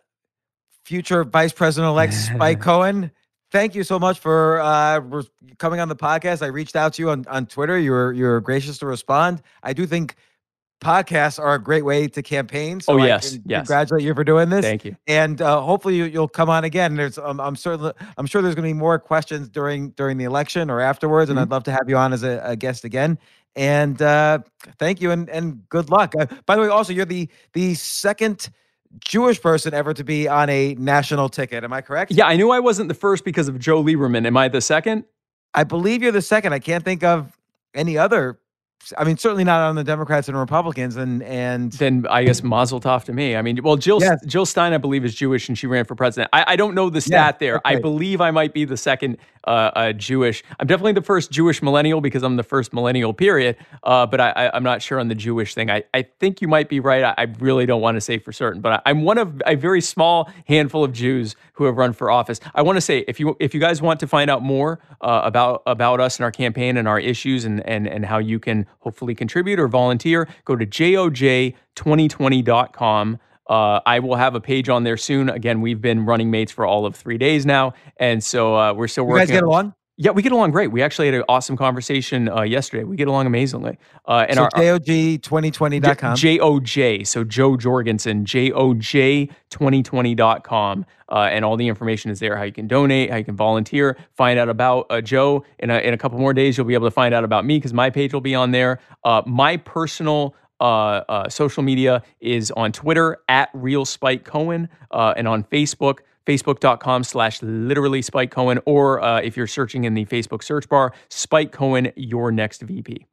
future Vice President-elect Spike Cohen, thank you so much for uh, re- coming on the podcast. I reached out to you on, on Twitter. You were you were gracious to respond. I do think podcasts are a great way to campaign. So oh, I yes, can yes. congratulate you for doing this. Thank you. And uh, hopefully you, you'll come on again. There's um, I'm certain I'm sure there's going to be more questions during during the election or afterwards, mm-hmm. and I'd love to have you on as a, a guest again. And uh, thank you and and good luck. Uh, by the way, also you're the the second Jewish person ever to be on a national ticket. Am I correct? Yeah, I knew I wasn't the first because of Joe Lieberman. Am I the second? I believe you're the second. I can't think of any other. I mean, certainly not on the Democrats and Republicans. And and then I guess Mazel Tov to me. I mean, well, Jill yes. Jill Stein, I believe, is Jewish, and she ran for president. I, I don't know the stat yeah, there. Okay. I believe I might be the second uh, uh, Jewish. I'm definitely the first Jewish millennial because I'm the first millennial. Period. Uh, but I, I, I'm not sure on the Jewish thing. I, I think you might be right. I, I really don't want to say for certain, but I, I'm one of a very small handful of Jews who have run for office. I want to say if you if you guys want to find out more uh, about about us and our campaign and our issues and and and how you can hopefully contribute or volunteer, go to J O J twenty twenty dot com. Uh, I will have a page on there soon. Again, we've been running mates for all of three days now, and so uh, we're still you working. You guys get along? Yeah, we get along great. We actually had an awesome conversation uh, yesterday. We get along amazingly. Uh, and so our, J O J twenty twenty dot com. J O J, so Joe Jorgensen, J O J twenty twenty dot com. Uh, and all the information is there, how you can donate, how you can volunteer, find out about uh, Joe. In a, in a couple more days, you'll be able to find out about me because my page will be on there. Uh, my personal uh, uh, social media is on Twitter, at Real Spike Cohen, uh, and on Facebook, facebook.com slash literally Spike Cohen, or uh, if you're searching in the Facebook search bar, Spike Cohen, your next V P.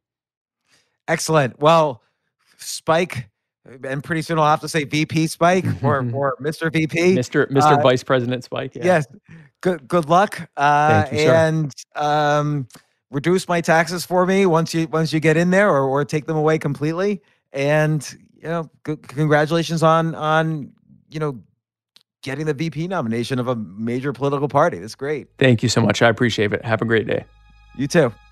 Excellent. Well, Spike, and pretty soon I'll have to say V P Spike or, or Mister V P. Mister Mister Uh, Vice President Spike. Yeah. Yes. Good good luck. Uh, Thank you, sir. And um, reduce my taxes for me once you once you get in there, or or take them away completely. And you know, good, congratulations on on you know getting the V P nomination of a major political party. That's great. Thank you so much. I appreciate it. Have a great day. You too.